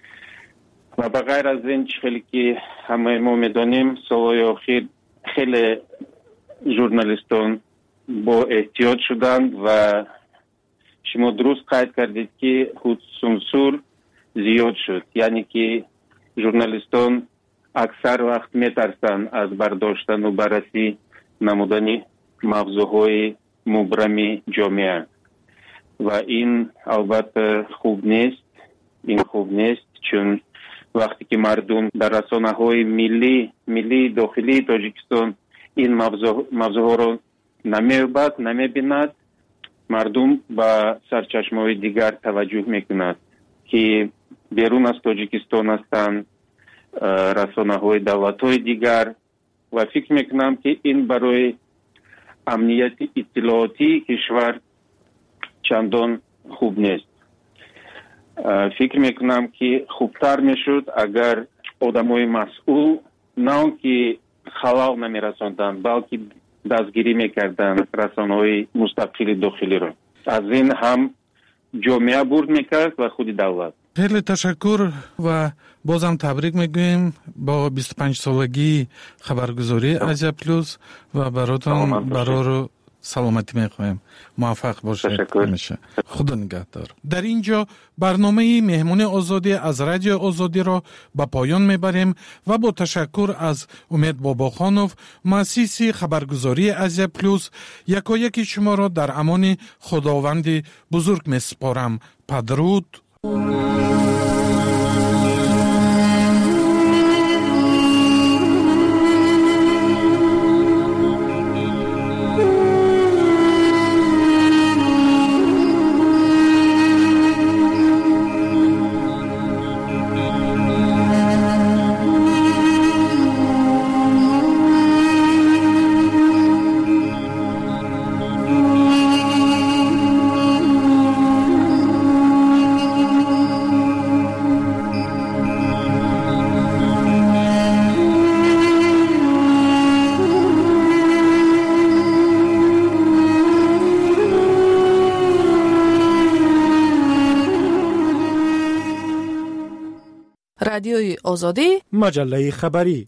و بغیر از این چیزی که همه ما میدانیم سالهای اخیر خیلی ژورنالیستان با احتیاط شدند و شما درست قید کردید که خود سانسور زیاد شد. یعنی که ژورنالیستان اکثر وقت میترسند از برداشتن و بررسی نمودن موضوعهای مبرم جامعه و این البته خوب نیست. این خوب نیست چون وقتی که مردم در رسانه‌های ملی ملی داخلی تاجیکستان این موضوع موضوع را نمی‌یابد، نمی‌بیند، مردم با سرچشمه‌های دیگر توجه می‌کنند که بیرون از تاجیکستان هستند، رسانه‌های دولت‌های دیگر. و فکر می‌کنم که این برای امنیت اطلاعاتی کشور چندان خوب نیست. فکر میکنم که خوبتر میشد اگر آدمای مسئول نه که خلال نمیرساندن بلکه دستگیری میکردن رسانه‌های مستقل داخلی را. از این هم جامعه برد میکرد و خود دولت. خیلی تشکر و بازم تبریک میگویم با بیست و پنج سالگی خبرگزاری آزیا پلوس و براتون برای رو سلامتی میخوایم. موفق باشید همیشه. خدا نگهدار. در اینجا برنامه مهمون آزادی از رادیو آزادی را به پایان میبریم و با تشکر از امید باباخانوف مؤسس خبرگزاری آزیا پلوس یکایک شما را در امان خداوند بزرگ میسپارم. پدرود. رادیوی آزادی، مجله خبری.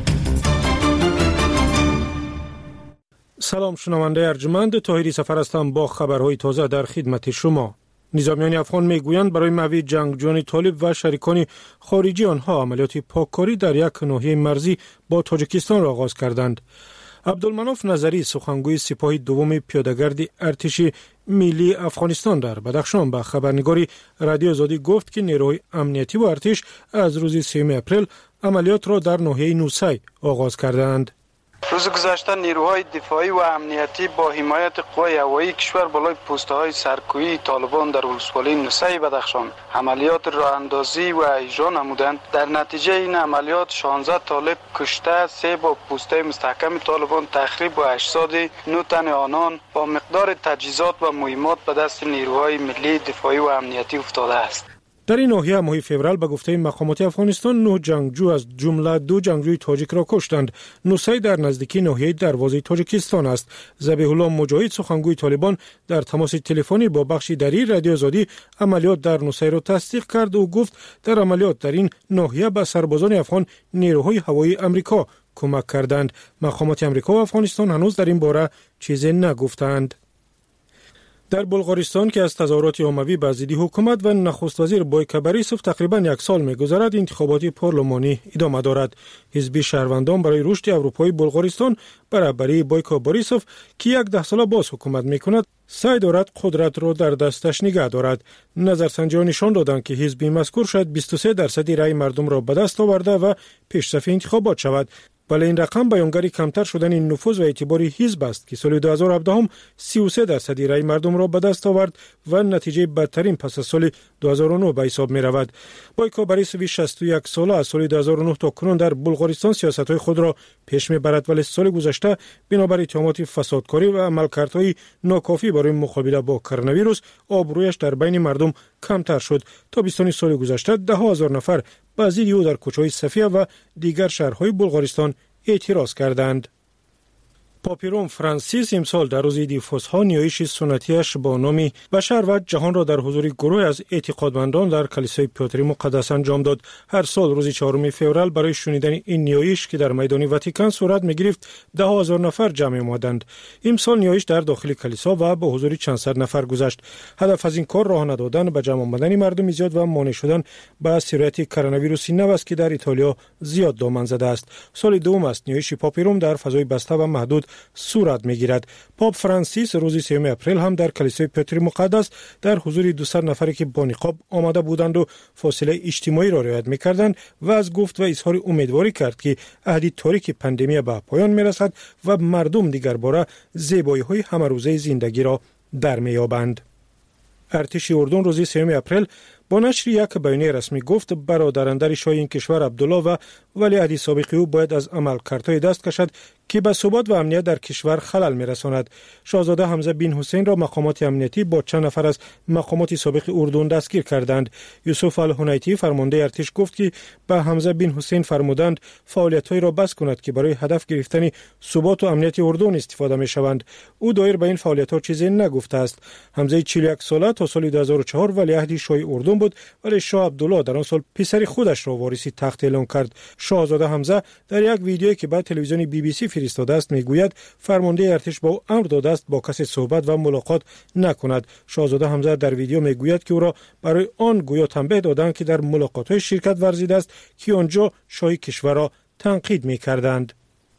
سلام شنونده ارجمند، طاهری سفر هستم با خبرهای تازه در خدمت شما. نظامیان افغان میگویند برای محو جنگجویان طالب و شریکان خارجی آنها عملیات پاککاری در یک ناحیه مرزی با تاجیکستان را آغاز کردند. عبدالمناف نظری سخنگوی سپاه دوم پیاده‌گرد ارتش ملی افغانستان در بدخشان به خبرنگاری رادیو آزادی گفت که نیروهای امنیتی و ارتش از روز سوم اپریل عملیات را در ناحیه نوسی آغاز کردند. روز گذشته نیروهای دفاعی و امنیتی با حمایت قوای هوایی کشور بالای پوسته‌های سرکوبی طالبان در ولسوالی نوسی بدخشان عملیات راه اندازی و اجرا نمودند. در نتیجه این عملیات شانزده طالب کشته، سه با پوسته مستحکم طالبان تخریب و اجساد نه تن آنان با مقدار تجهیزات و مهمات به دست نیروهای ملی دفاعی و امنیتی افتاده است. در این ناحیه ماه فوریه به گفته مقامات افغانستان نه جنگجو از جمله دو جنگجوی تاجیک را کشتند. نوسی در نزدیکی ناحیه دروازه تاجیکستان است. ذبیح الله مجاهد سخنگوی طالبان در تماس تلفنی با بخش دری رادیو آزادی عملیات در نوسی را تصدیق کرد و گفت در عملیات در این ناحیه به سربازان افغان نیروهای هوایی امریکا کمک کردند. مقامات امریکا و افغانستان هنوز در این باره چیزی نگفتند. در بلغارستان که از تظاهرات عمومی به ضد حکومت و نخست وزیر بایکو بوریسوف تقریبا یک سال می‌گذرد، انتخابات پارلمانی ادامه دارد. حزب شهروندان برای رشد اروپایی بلغارستان برابری بایکو بوریسوف که یک ده ساله باز حکومت می‌کند سعی دارد قدرت را در دستش نگه دارد. نظرسنجی‌ها نشان دادند که حزب مذکور شاید بیست و سه درصد رای مردم را به دست آورده و پیشرفت انتخابات شود. ولی این رقم بیانگر کمتر شدن این نفوذ و اعتبار حزب است که سال دو هزار و هفده هم سی و سه درصد رای مردم را به دست آورد و نتیجه بدترین پس از سال دو هزار و نه به حساب می رود. بایکو بوریسوف شصت و یک ساله از سال دو هزار و نه تا کنون در بلغارستان سیاست‌های خود را پیش می‌برد، ولی سال گذشته بنابر اتهامات فسادکاری و عملکردهای ناکافی برای مقابله با کرونا ویروس آبرویش در بین مردم کمتر شد. تا بیستم سال گذشته ده هزار نفر به ضد او در کوچه‌های صفیه و دیگر شهرهای بلغارستان اعتراض کردند. پاپ روم فرانسیس امسال در روز عید فسحا نیایش سنتیش با نام بشر و جهان را در حضور گروه از اعتقادمندان در کلیسای پیتر مقدس انجام داد. هر سال روز چهارم فوریه برای شنیدن این نیایش که در میدان واتیکان صورت می‌گرفت ده هزار نفر جمع آمدند. امسال نیایش در داخل کلیسا و با حضور چند صد نفر گذشت. هدف از این کار راه ندادن به جمع آمدن مردم زیاد و مانع شدن به سرایت کرونا ویروس نو است که در ایتالیا زیاد دامن زده است. سال دوم است نیایش پاپ روم در فضای بسته و محدود صورت می‌گیرد. پاپ فرانسیس روز سوم اپریل هم در کلیسای پیتر مقدس در حضور دویست نفری که با نقاب آمده بودند و فاصله اجتماعی را رعایت می‌کردند و از گفت و اظهار امیدواری کرد که عهد تاریک پاندمی به پایان می‌رسد و مردم دیگر باره زیبایی‌های همه‌روزه زندگی را در می‌یابند. ارتش اردن روز سوم اپریل با نشر یک بیانیه رسمی گفت برادراندر شاه این کشور عبدالله و ولیعهد سابق او باید از عملکردهای دست کشد که به ثبات و امنیت در کشور خلل می‌رساند. شاهزاده حمزه بن حسین را مقامات امنیتی با چند نفر از مقامات سابق اردن دستگیر کردند. یوسف الحنیتی فرمانده ارتش گفت که به حمزه بن حسین فرمودند فعالیت‌های را بس کند که برای هدف گرفتن ثبات و امنیت اردن استفاده می‌شوند. او دایر به این فعالیت‌ها چیزی نگفته است. حمزه چهل و یک ساله تا سال دو هزار و چهار ولیعهد شاه اردن بود، ولی شاه عبدالله در آن سال پسر خودش را وارث تخت اعلام کرد. شاهزاده حمزه در یک ویدیویی که به تلویزیون بی بی سی فرستاده است میگوید فرمانده ارتش با او امر داده است با کسی صحبت و ملاقات نکند. شاهزاده حمزه در ویدیو میگوید که او را برای آن گویا تنبیه دادند که در ملاقات‌های شرکت ورزیده است که آنجا شاه کشور را تنقید میکردند.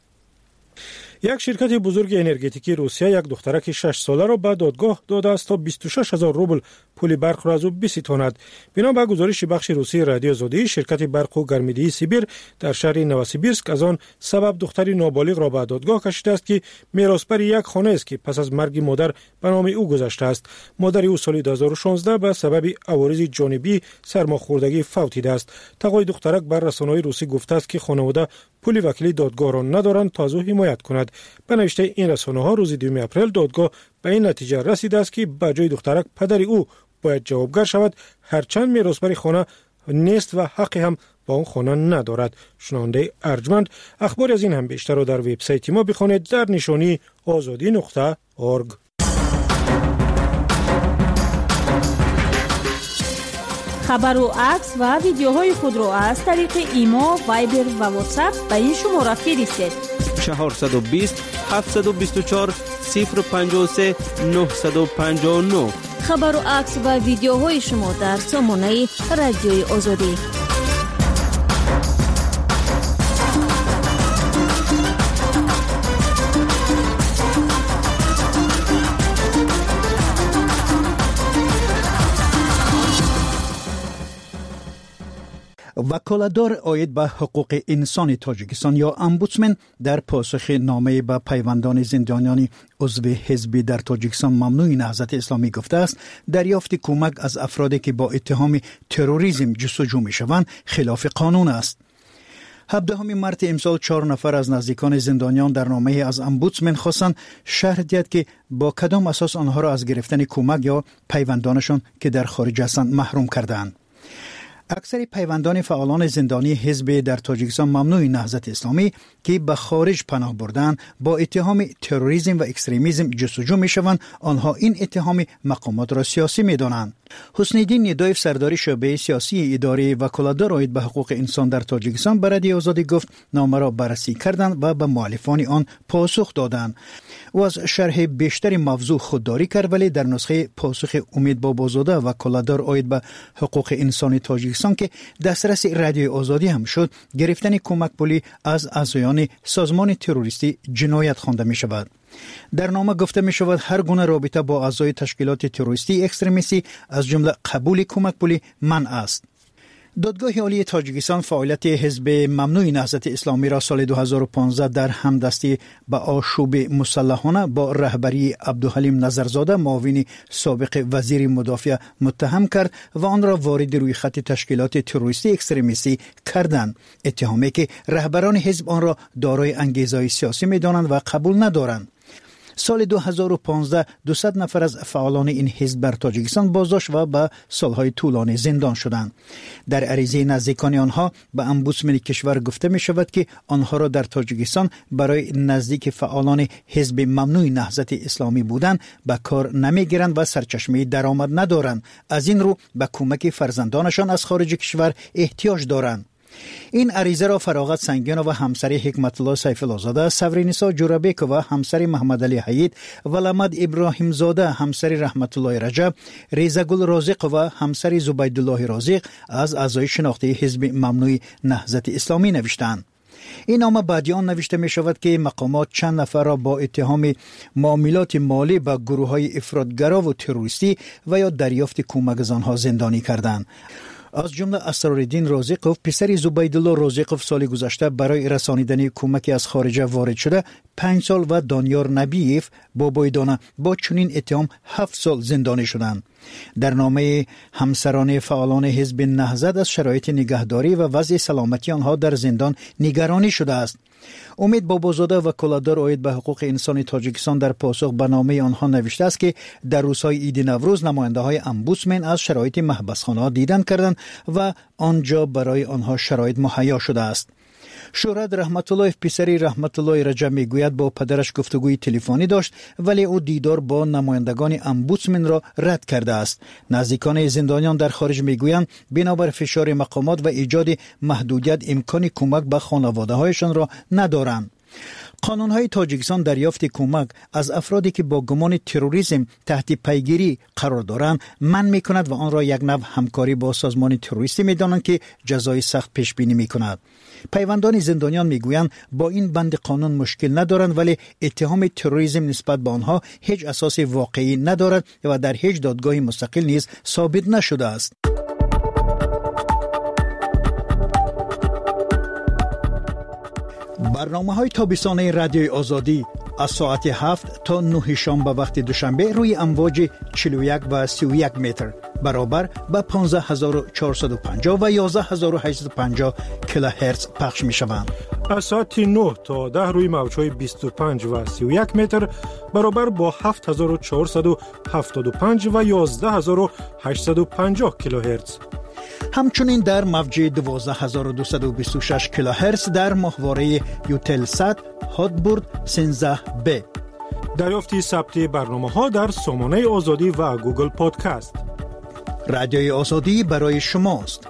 یک شرکت بزرگ انرژتیکی روسیه یک دخترک شش ساله را به دادگاه داده است تا بیست و شش هزار روبل پول برق را از او بستاند. بنا به گزارش بخش روسی رادیو آزادی، شرکت برق و گرمایدهی سیبیر در شهر نوسیبیرسک از آن سبب دختری نابالغ را به دادگاه کشیده است که میراثبر یک خانه است که پس از مرگ مادر به نام او گذشته است. مادر او سال دو هزار و شانزده به سبب عوارض جانبی سرماخوردگی فوت دیده است. تقای دخترک بر رسانه‌های روسی گفته است که خانواده پول وکیلی دادگاه را ندارند تا از او حمایت کند. به نوشته این رسانه‌ها روز دوم اپریل دادگاه به این نتیجه رسیده است که به جای دخترک پدر او باید جوابگر شود، هرچند میراثبر خانه نیست و حقی هم با اون خانه ندارد. شنونده ارجمند، اخبار از این هم بیشتر را در وبسایت ما بخوانید در نشانی آزادی نقطه اورگ. خبر و عکس و ویدیوهای خود را از طریق ایما، وایبر و واتساپ به این شماره فرستید. چهارصد و بیست هفتصد و بیست و چهار صفر پنجاه و سه نهصد و پنجاه و نه. خبر و عکس و ویدیوهای شما در سامانه رادیوی آزادی. وکالتدار عاید به حقوق انسان تاجیکستان یا امبودسمن در پاسخ نامه به پیوندان زندانیان عضو حزب در تاجیکستان ممنوع نهضت اسلامی گفته است دریافت کمک از افرادی که با اتهام تروریسم جستجو می‌شوند خلاف قانون است. هفدهم مارس امسال چهار نفر از نزدیکان زندانیان در نامه از امبودسمن خواستند شرح دهد که با کدام اساس آنها را از گرفتن کمک یا پیوندانشان که در خارج هستند محروم کردند. اکثر پیوندان فعالان زندانی حزب در تاجیکستان ممنوع نهضت اسلامی که به خارج پناه بردن با اتهام تروریسم و اکستریمیسم جستجو می شوند، آنها این اتهام مقامات را سیاسی می دانند. حسن الدین ندایف سردار شعبه سیاسی اداره وکالتدار عاید به حقوق انسان در تاجیکستان به رادیو آزادی گفت نامه را بررسی کردند و به مؤلفان آن پاسخ دادند. او از شرح بیشتر موضوع خودداری کرد، ولی در نسخه پاسخ امید بابازاده وکالتدار عاید به حقوق انسان تاجیکستان که دسترس رادیو آزادی هم شد، گرفتن کمک پولی از اعضایان سازمان تروریستی جنایت خوانده می شود. در نامه گفته می شود هر گونه رابطه با اعضای تشکیلات تروریستی اکستریمیستی از جمله قبول کمک پولی منع است. دادگاه عالی تاجیکستان فعالیت حزب ممنوع نهضت اسلامی را سال دو هزار و پانزده در همدستی با آشوب مسلحانه با رهبری عبدالحلیم نظرزاده معاون سابق وزیر مدافع متهم کرد و آن را وارد روی خط تشکیلات تروریستی اکستریمیستی کردند، اتهامی که رهبران حزب آن را دارای انگیزه‌های سیاسی می‌دانند و قبول ندارند. سال دو هزار و پانزده دویست نفر از فعالان این حزب بر تاجیکستان بازداشت و به سالهای طولانی زندان شدند. در عریضه نزدیکان آنها به امبودسمن کشور گفته می شود که آنها را در تاجیکستان برای نزدیک فعالان حزب ممنوع نهضت اسلامی بودند به کار نمی گیرند و سرچشمه درآمد ندارند. از این رو به کمک فرزندانشان از خارج کشور احتیاج دارند. این عریضه را فراغت سنگیان و همسر حکمت الله سیف الله زاده، سورینیسا جورابیک و همسر محمد علی حید، ولامد ابراهیم زاده همسر رحمت الله رجب، ریزگل رازق و همسر زبیدالله رازق از اعضای شناخته حزب ممنوع نهضت اسلامی نوشتند. این نامه بعدی آن نوشته می شود که مقامات چند نفر را با اتهام معاملات مالی با گروه های افراطگرا و تروریستی و یا دریافت کمک از آنها زندانی کردند. از جمله اسرارالدین رازقوف پسر زبیدالله رازقوف سال گذشته برای رسانیدن کمک از خارج وارد شده پنج سال و دانیار نبیف با بایدانه با چنین اتهام هفت سال زندانی شدند. در نامه همسران فعالان حزب نهضت از شرایط نگهداری و وضع سلامتی آنها در زندان نگرانی شده است. امید بابازاده وکالتدار عاید به حقوق انسان تاجیکستان در پاسخ به نامه آنها نوشته است که در روزهای عید نوروز نماینده های امبودسمن از شرایط محبسخانه دیدن کردند و آنجا برای آنها شرایط مهیا شده است. شورد رحمت الله پسری رحمت الله رجب میگوید با پدرش گفتگوی تلفنی داشت ولی او دیدار با نمایندگان امبودسمن را رد کرده است. نزدیکان زندانیان در خارج میگویند بنابر فشار مقامات و ایجاد محدودیت امکان کمک به خانواده هایشان را ندارند. قانون‌های تاجیکستان دریافت کمک از افرادی که با گمان تروریسم تحت پیگیری قرار دارند منع می‌کند و آن را یک نوع همکاری با سازمان تروریستی می‌دانند که جزای سخت پیش بینی می‌کند. پیوندان زندانیان می‌گویند با این بند قانون مشکل ندارند ولی اتهام تروریسم نسبت به آنها هیچ اساس واقعی ندارد و در هیچ دادگاه مستقل نیز ثابت نشده است. برنامه های تابستانه رادیوی آزادی از ساعت هفت تا نه شام به وقت دوشنبه روی امواج چهل و یک و سی و یک متر برابر به پانزده هزار و چهارصد و پنجاه و یازده هزار و هشتصد و پنجاه کیلوهرتز پخش می شوند. از ساعت نه تا ده روی موج‌های بیست و پنج و سی و یک متر برابر با هفت هزار و چهارصد و هفتاد و پنج و یازده هزار و هشتصد و پنجاه کیلوهرتز. همچنین در موج دوازده هزار و دویست و بیست و شش کیلوهرتز در ماهواره یوتلسات هاتبورد سیزده بی. دریافت ثبت برنامه ها در سامانه آزادی و گوگل پادکست. رادیوی آزادی برای شماست.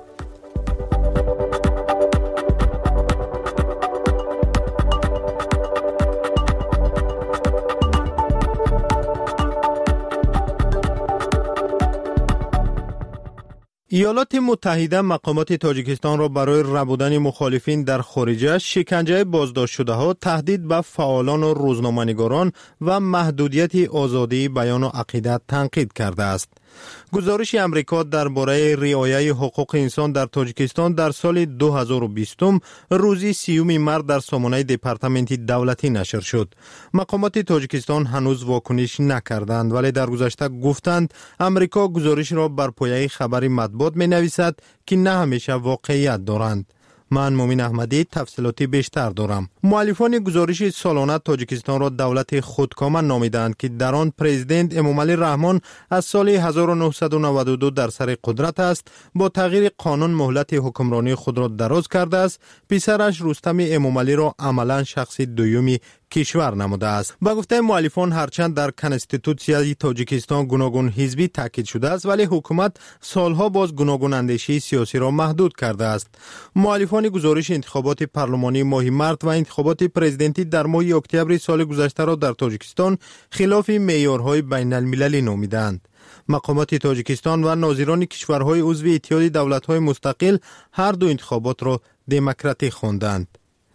ایالات متحده مقامات تاجیکستان را برای ربودن مخالفین در خارجه، شکنجه بازداشت شده ها، تهدید به فعالان و روزنامه‌نگاران و محدودیت آزادی بیان و عقیدت تنقید کرده است. گزارش امریکا درباره رعایت حقوق انسان در تاجیکستان در سال دو هزار و بیست روزی سیوم مارس در سامانه دپارتمنت دولتی نشر شد. مقامات تاجیکستان هنوز واکنش نکردند، ولی در گذشته گفتند امریکا گزارش را بر پایه خبر مطبوعات می نویسد که نه همیشه واقعیت دارند. من مومن احمدی تفصیلاتی بیشتر دارم. مؤلفان گزارش سالانه تاجیکستان را دولت خودکامه نامیدند که در آن پرزیدنت امامعلی رحمان از سال هزار و نهصد و نود و دو در سر قدرت است. با تغییر قانون مهلت حکمرانی خود را دراز کرده است. پسرش رستم امامعلی را عملا شخص دومی کشور نموده است. با گفته مؤلفان هرچند در کنستیتوسیای تاجیکستان گوناگون حزبی تاکید شده است، ولی حکومت سالها باز گوناگون اندیشه سیاسی را محدود کرده است. مؤلفان گزارش انتخابات پارلمانی ماه مارس و انتخابات پرزیدنتی در ماه اکتبر سال گذشته را در تاجیکستان خلاف معیارهای بین المللی نامیدند. مقامات تاجیکستان و ناظران کشورهای عضو اتحاد دولت‌های مستقل هر دو انتخابات را دموکراتیک خواندند.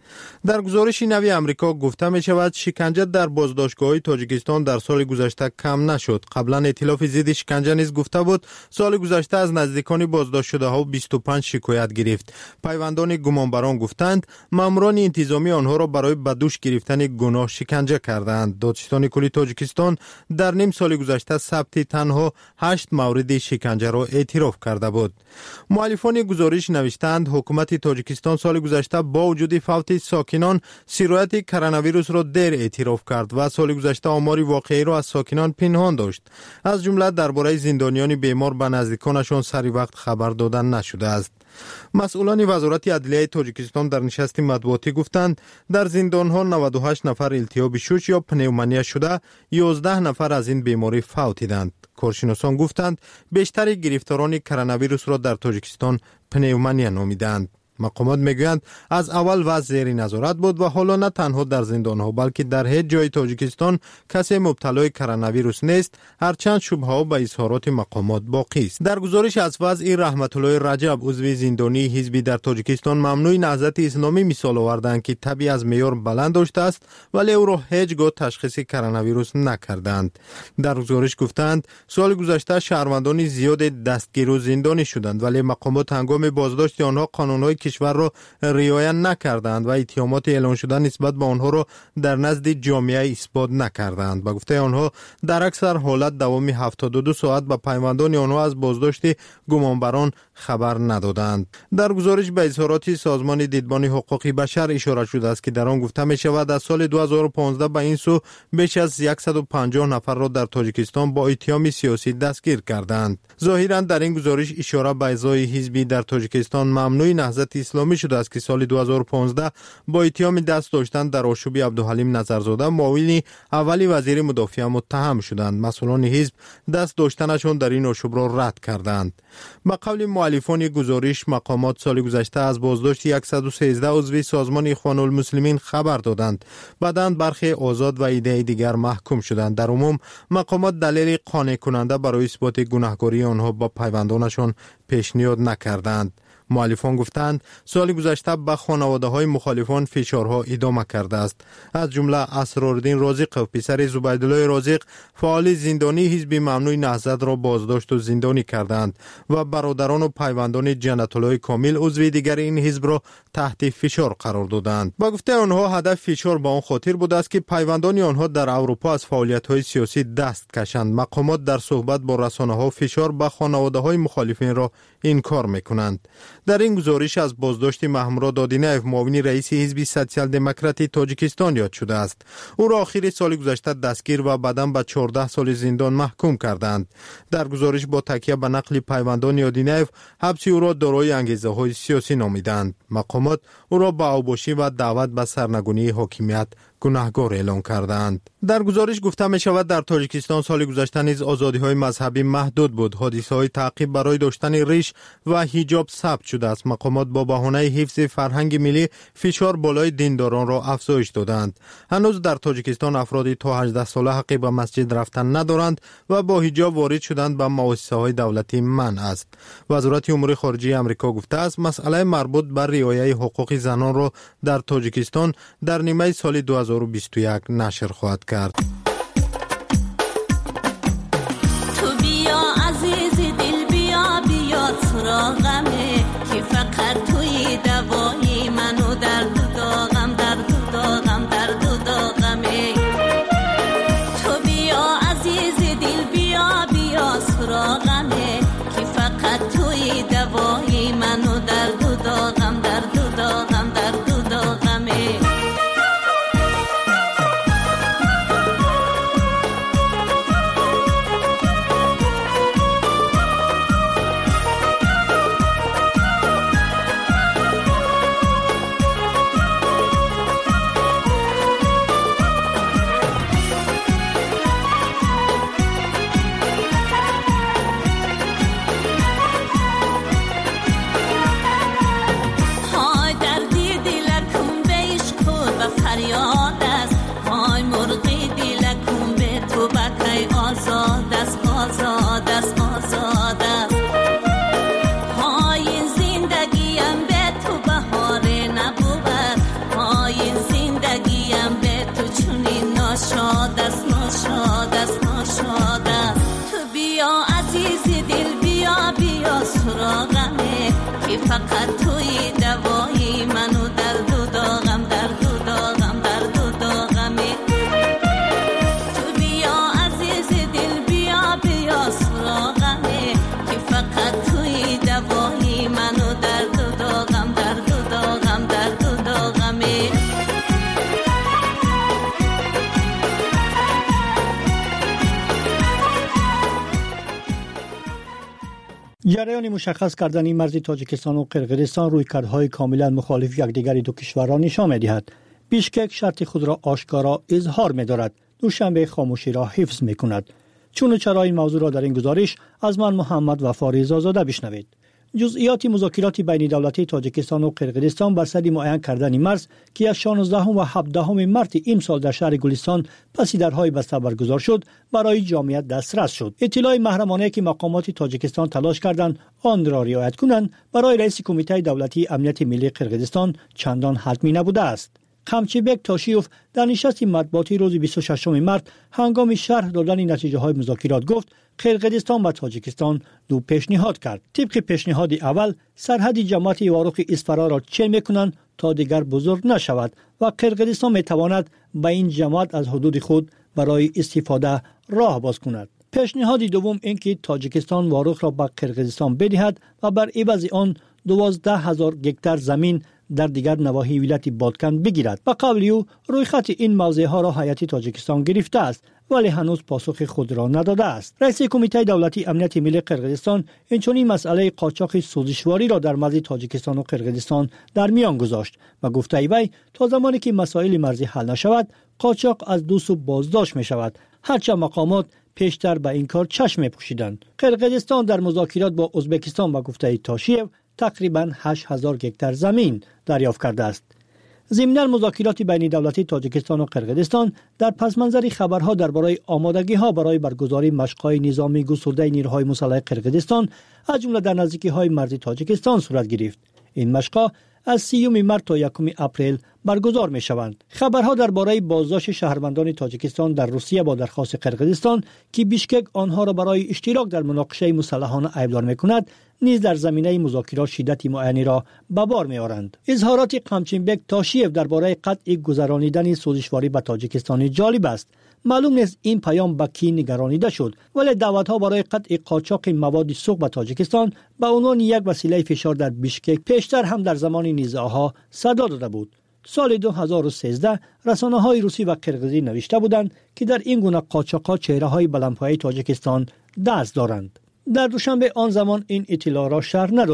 در گزارش نوی امریکا گفته می شود شکنجه در بازداشتگاه تاجیکستان در سال گذشته کم نشد. قبلا ائتلاف ضد شکنجه نیز گفته بود سال گذشته از نزدیکان بازداشت شده ها بیست و پنج شکایت گرفت. پیوندان گمانبران گفتند ماموران انتظامی آنها را برای به دوش گرفتن گناه شکنجه کردند. دادستان کلی تاجیکستان در نیم سال گذشته ثبت تنها هشت مورد شکنجه را اعتراف کرده بود. مؤلفان گزارش نوشتند حکومت تاجیکستان سال گذشته با وجود فوت ساکنان سرایت کرونا ویروس را دیر اعتراف کرد و سال گذشته آمار واقعی را از ساکنان پنهان داشت. از جمله درباره زندانیان بیمار به نزدیکانشان سری وقت خبر دادن نشده است. مسئولان وزارت عدلیه تاجیکستان در نشست مطبوعاتی گفتند در زندانها نود و هشت نفر التهاب شوش یا پنومونیا شده، یازده نفر از این بیماری فوتیدند. کارشناسان گفتند بیشتر گرفتاران کرونا ویروس را در تاجیکستان پنومونیا نامیدند. مقامات میگویند از اول وضع زیر نظارت بود و حالا نه تنها در زندانها بلکه در هیچ جای تاجیکستان کسی مبتلای کرونا ویروس نیست، هرچند شبهه ها به اظهارات مقامات باقی است. در گزارش از وضع رحمت الله رجب عضو زندانی حزبی در تاجیکستان ممنوع نهضت اسلامی مثال آوردند که طبی از معیار بلند داشته است ولی او را هیچگاه تشخیص کرونا ویروس نکردند. در گزارش گفتند سال گذشته شهروندان زیاد دستگیر و زندانی شدند ولی مقامات هنگام بازداشت آنها قانونهای کشور را رعایت نکردند و اتهامات اعلان شده نسبت به آنها را در نزد جامعه اثبات نکردند. با گفته آنها در اکثر حالت دوام هفتاد و دو ساعت به پیوندان آنها از بازداشت گمانبران خبر ندادند. در گزارش به اظهارات سازمان دیدبان حقوق بشر اشاره شده است که در آن گفته می شود از سال دو هزار و پانزده به این سو بیش از صد و پنجاه نفر را در تاجیکستان با اتهام سیاسی دستگیر کردند. ظاهرا در این گزارش اشاره به اعضای حزبی در تاجیکستان ممنوع نهضت اسلامی شده است که سال دو هزار و پانزده با اتهام دست داشتن در آشوب عبدالحلیم نظرزاده معاون اولی وزیر مدافع متهم شدند. مسئولان حزب دست داشتنشان در این آشوب را رد کردند. به قول مؤلفان گزارش مقامات سال گذشته از بازداشت صد و سیزده عضو سازمان اخوان المسلمین خبر دادند. بعداً برخی آزاد و ایده دیگر محکوم شدند. در عموم مقامات دلیل قانع کننده برای اثبات گناهکاری آنها با پیوندانشان پیشنهاد نکردند. مؤلفان گفتند سال گذشته به خانواده های مخالفان فشارها ادامه کرده است. از جمله اسرارالدین رازق و پسر زبیدالله رازق فعال زندانی حزب ممنوع نهضت را بازداشت و زندانی کردند و برادران و پیوندان جنت الله کامل عضو دیگر این حزب را تحت فشار قرار دادند. با گفته آنها هدف فشار به آن خاطر بوده است که پیوندان آنها در اروپا از فعالیت های سیاسی دست کشند. مقامات در صحبت با رسانه ها فشار به خانواده های مخالفین را انکار میکنند. در این گزارش از بازداشت محمود دادینیف معاون رئیس حزب سوسیال دموکراتی تاجیکستان یاد شده است. او را آخر سال گذشته دستگیر و بعداً به چهارده سال زندان محکوم کردند. در گزارش با تکیه به نقل پیوندان دادینیف حبس او را دارای انگیزه های سیاسی نامیدند. مقامات او را به اوباشی و دعوت به سرنگونی حاکمیت گناهکار اعلام کردند. در گزارش گفته می شود در تاجیکستان سال گذشته نیز آزادی‌های مذهبی محدود بود. حادثه‌های تعقیب برای داشتن ریش و حجاب ثبت شده است. مقامات با بهانه حفظ فرهنگ ملی فشار بالای دینداران را افزایش دادند. هنوز در تاجیکستان افرادی تا هجده ساله حق به مسجد رفتن ندارند و با حجاب وارد شدن به مؤسسه‌های دولتی منع است. وزارت امور خارجه آمریکا گفته است مسئله مربوط به رعایت حقوق زنان را در تاجیکستان در نیمه سال دو هزار و بیست و یک نشر خواهد کرد. تو بیا عزیز دل بیا بیا سراغمه که فقط توی دوایی منو در دو داغم در دو داغم در دو داغمه تو بیا عزیز دل بیا بیا سراغمه که فقط توی دوایی منو در دو داغم در دو داغم در دو داغمه آزاد است آزاد است آزاد است های زندگیم به تو بهاره نبود های زندگیم به تو چونی ناشاد است ناشاد است ناشاد است تو بیا عزیز دل بیا بیا سراغمه که فقط توی دوایی منو در دو داغم در دو داغم در دو داغمه سراغمه که فقط توی دوایی منو در دو داغم در دو داغم در دو داغمه جریان مشخص کردن مرز تاجیکستان و قرقیزستان رویکردهای کاملا مخالف یکدیگر دو کشور را نشان می‌دهد. بیشکک شرط خود را آشکارا اظهار می‌دارد. دوشنبه خاموشی را حفظ می‌کند. چون و چرا این موضوع را در این گزارش از من محمد وفا رضازاده بشنوید. جزئیات مذاکرات بین دولتی تاجیکستان و قرقیزستان بر سر معین کردن مرز که از شانزدهم و هفدهم مارس امسال در شهر گلستان پس درهای بسته برگزار شد برای جامعیت دسترس شد. اطلاع محرمانه که مقامات تاجیکستان تلاش کردند آن را رعایت کنند برای رئیس کمیته دولتی امنیت ملی قرقیزستان چندان حتمی نبوده است. قمچیبک تاشیوف در نشست مطبوعاتی روز بیست و ششم مارس هنگام شرح دادن نتیجه های مذاکرات گفت قرقیزستان و تاجیکستان دو پیشنهاد کرد. طبق پیشنهاد اول سرحد جماعت واروق اسفرا را چه میکنند تا دیگر بزرگ نشود و قرقیزستان میتواند به این جماعت از حدود خود برای استفاده راه باز کند. پیشنهاد دوم اینکه تاجیکستان واروق را به قرقیزستان بدهد و بر عوض آن دوازده هزار هکتار زمین در دیگر نواحی ولایت بادکن بگیرد. به قول او روی خط این موضوع ها را هیئت تاجیکستان گرفته است ولی هنوز پاسخ خود را نداده است. رئیس کمیته دولتی امنیت ملی قرقیزستان اینچنین مسئله قاچاق سوزشواری را در مرز تاجیکستان و قرقیزستان در میان گذاشت و گفته ای تا زمانی که مسائل مرزی حل نشود قاچاق از دو سو بازداشت می شود. هرچند مقامات پیشتر به این کار چشم پوشیدند. قرقیزستان در مذاکرات با ازبکستان و گفته تاشیف تقریباً هشت هزار هکتار زمین دریافت کرده است. ضمن مذاکرات بین دولتی تاجیکستان و قرقیزستان در پس منظر خبرها درباره آمادگی‌ها برای برگزاری مشق‌های نظامی گسترده نیروهای مسلح قرقیزستان از جمله در نزدیکی‌های مرز تاجیکستان صورت گرفت. این مشق‌ها از سیوم مارس تا یکم اپریل برگزار می شوند. خبرها درباره بازداشت شهروندان تاجیکستان در روسیه با درخواست قرقیزستان که بیشکک آنها را برای اشتراک در مناقشه مسلحانه ایبدار می کند نیز در زمینه مذاکرات شدت معینی را به بار می آورند. اظهارات قمچینبک تاشیف درباره قطع گذرانیدن سوزشواری به تاجیکستان جالب است. معلوم نیست این پیام به کی نگرانیده شد ولی دعوت‌ها برای قطع قاچاق مواد سوخت به تاجیکستان به عنوان یک وسیله فشار در بیشکک پیشتر هم در زمان نزاع‌ها صدا داده بود. سال دو هزار و سیزده رسانه‌های روسی و قرقیزی نوشته بودند که در این گونه قاچاق‌ها چهره‌های بلندپایه تاجیکستان دست دارند. در دوشنبه آن زمان این اطلاع را شرح ندادند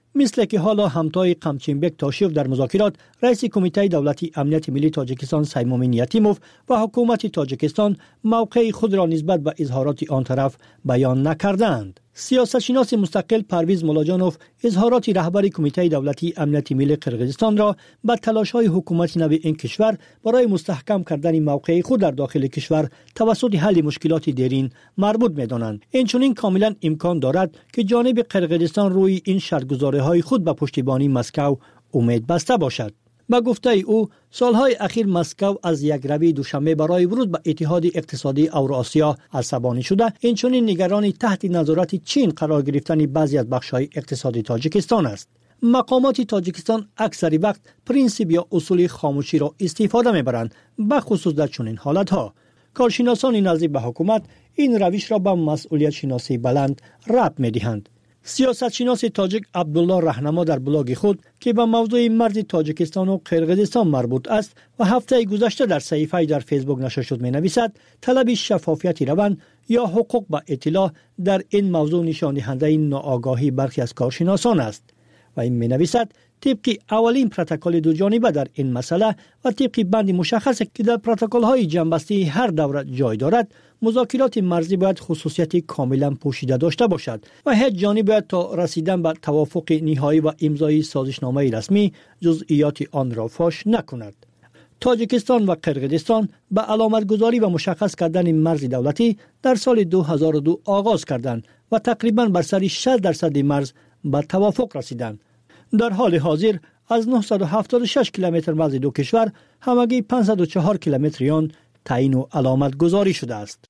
مثل که حالا همتای قمچینبک تاشیف در مذاکرات رئیس کمیته دولتی امنیت ملی تاجیکستان سیمومین یتیموف و حکومت تاجیکستان موقع خود را نسبت به اظهارات آن طرف بیان نکردند. سیاستشناس مستقل پرویز مولاجانوف اظهارات رهبر کمیته دولتی امنیت ملی قرقیزستان را به تلاش‌های حکومت نو این کشور برای مستحکم کردن موقع خود در داخل کشور توسط حل مشکلات دیرین مربوط می‌دانند. اینچنین کاملا امکان دارد که جانب قرقیزستان روی این شرط‌گذاری‌های خود به پشتیبانی مسکو امید بسته باشد. با گفته او سالهای اخیر مسکو از یک روی دوشنبه برای ورود به اتحاد اقتصادی اوراسیا عصبانی شده، اینچنین نگران تحت نظارت چین قرار گرفتن بعضی از بخش‌های اقتصادی تاجیکستان است. مقامات تاجیکستان اکثر وقت پرینسیپ یا اصول خاموشی را استفاده می‌برند، به خصوص در چنین حالت‌ها. کارشناسان نزدیک به حکومت این روش را با مسئولیت شناسی بلند ربط می‌دهند. سیاستشناس تاجیک عبدالله رهنما در بلاگ خود که به موضوع مرز تاجیکستان و قرقیزستان مربوط است و هفته گذشته در صحیفه در فیسبوک نشر شد می نویسد طلب شفافیت روند یا حقوق به اطلاع در این موضوع نشان دهنده ناآگاهی برخی از کارشناسان است و این می نویسد طبق اولین پروتکل دو جانبه در این مسئله و طبق بند مشخص که در پروتکل‌های جنبسته هر دوره جای دارد، مذاکرات مرزی باید خصوصیت کاملا پوشیده داشته باشد و هیچ جانب باید تا رسیدن به توافق نهایی و امضای سازشنامه رسمی جزئیات آن را فاش نکند. تاجیکستان و قرقیزستان به علامت گذاری و مشخص کردن مرز دولتی در سال دو هزار و دو آغاز کردند و تقریبا بر سر شصت درصد مرز به توافق رسیدند. در حال حاضر از نهصد و هفتاد و شش کیلومتر مرز دو کشور همگی پانصد و چهار کیلومتر آن تعیین و علامت گذاری شده است.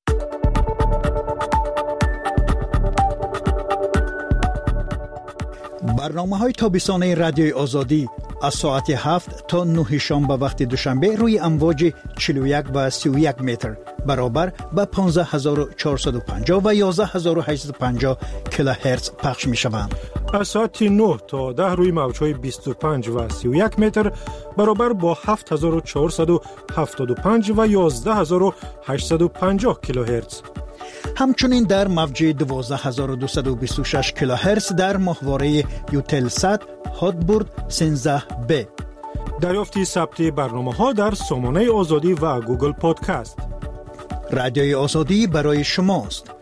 برنامه‌های تابستانه رادیوی آزادی از ساعت هفت تا نه شام به وقت دوشنبه روی امواج چهل و یک و سی و یک متر برابر به پانزده هزار و چهارصد و پنجاه و یازده هزار و هشتصد و پنجاه کیلوهرتز پخش می شوند. از ساعت نه تا ده روی موج‌های بیست و پنج و سی و یک متر برابر با هفت هزار و چهارصد و هفتاد و پنج و یازده هزار و هشتصد و پنجاه کیلوهرتز. همچنین در موج دوازده هزار و دویست و بیست و شش کیلوهرتز در ماهواره یوتلسات هاتبورد سیزده بی. دریافت ثبت برنامه‌ها در سامانه آزادی و گوگل پادکست. رادیوی آزادی برای شماست.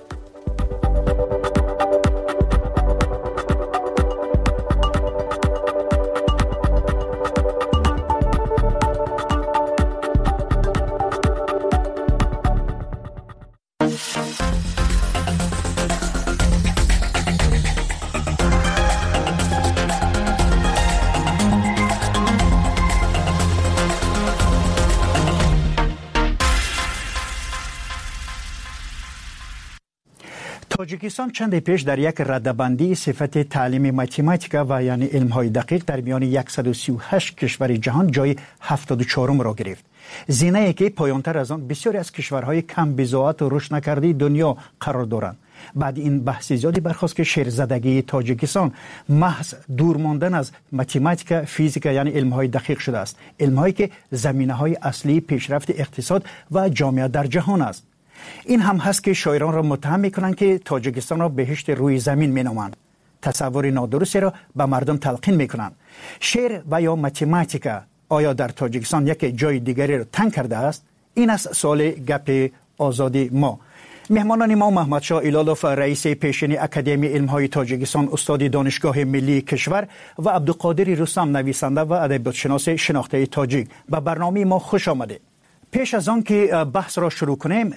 تاجیکستان چند پیش در یک رده‌بندی صفت تعلیم متماتیکا و یعنی علم‌های دقیق در میان صد و سی و هشت کشور جهان جای هفتاد و چهارم را گرفت. زینه‌ای که پایان‌تر از آن بسیاری از کشورهای کم بضاعت و رشد نکرده دنیا قرار دارند. بعد این بحث زیادی برخاست که شیرزدگی تاجیکستان محض دور ماندن از متماتیکا، فیزیکا یعنی علم‌های دقیق شده است. علم‌هایی که زمینه‌های اصلی پیشرفت اقتصاد و جامعه در جهان است. این هم هست که شاعران را متهم میکنند که تاجیکستان را بهشت روی زمین مینامند. تصور نادرستی را به مردم تلقین میکنند. شعر و یا متماتیکا آیا در تاجیکستان یک جای دیگری را تنگ کرده است؟ این است سوال گپ آزادی ما. مهمانان ما محمد شاه ایلالوف رئیس پیشین اکادمی علم‌های تاجیکستان، استاد دانشگاه ملی کشور و عبدالقادر رستم نویسنده و ادبیات‌شناس شناخته تاجیک. به برنامه ما خوش آمده. پیش از آن که بحث را شروع کنیم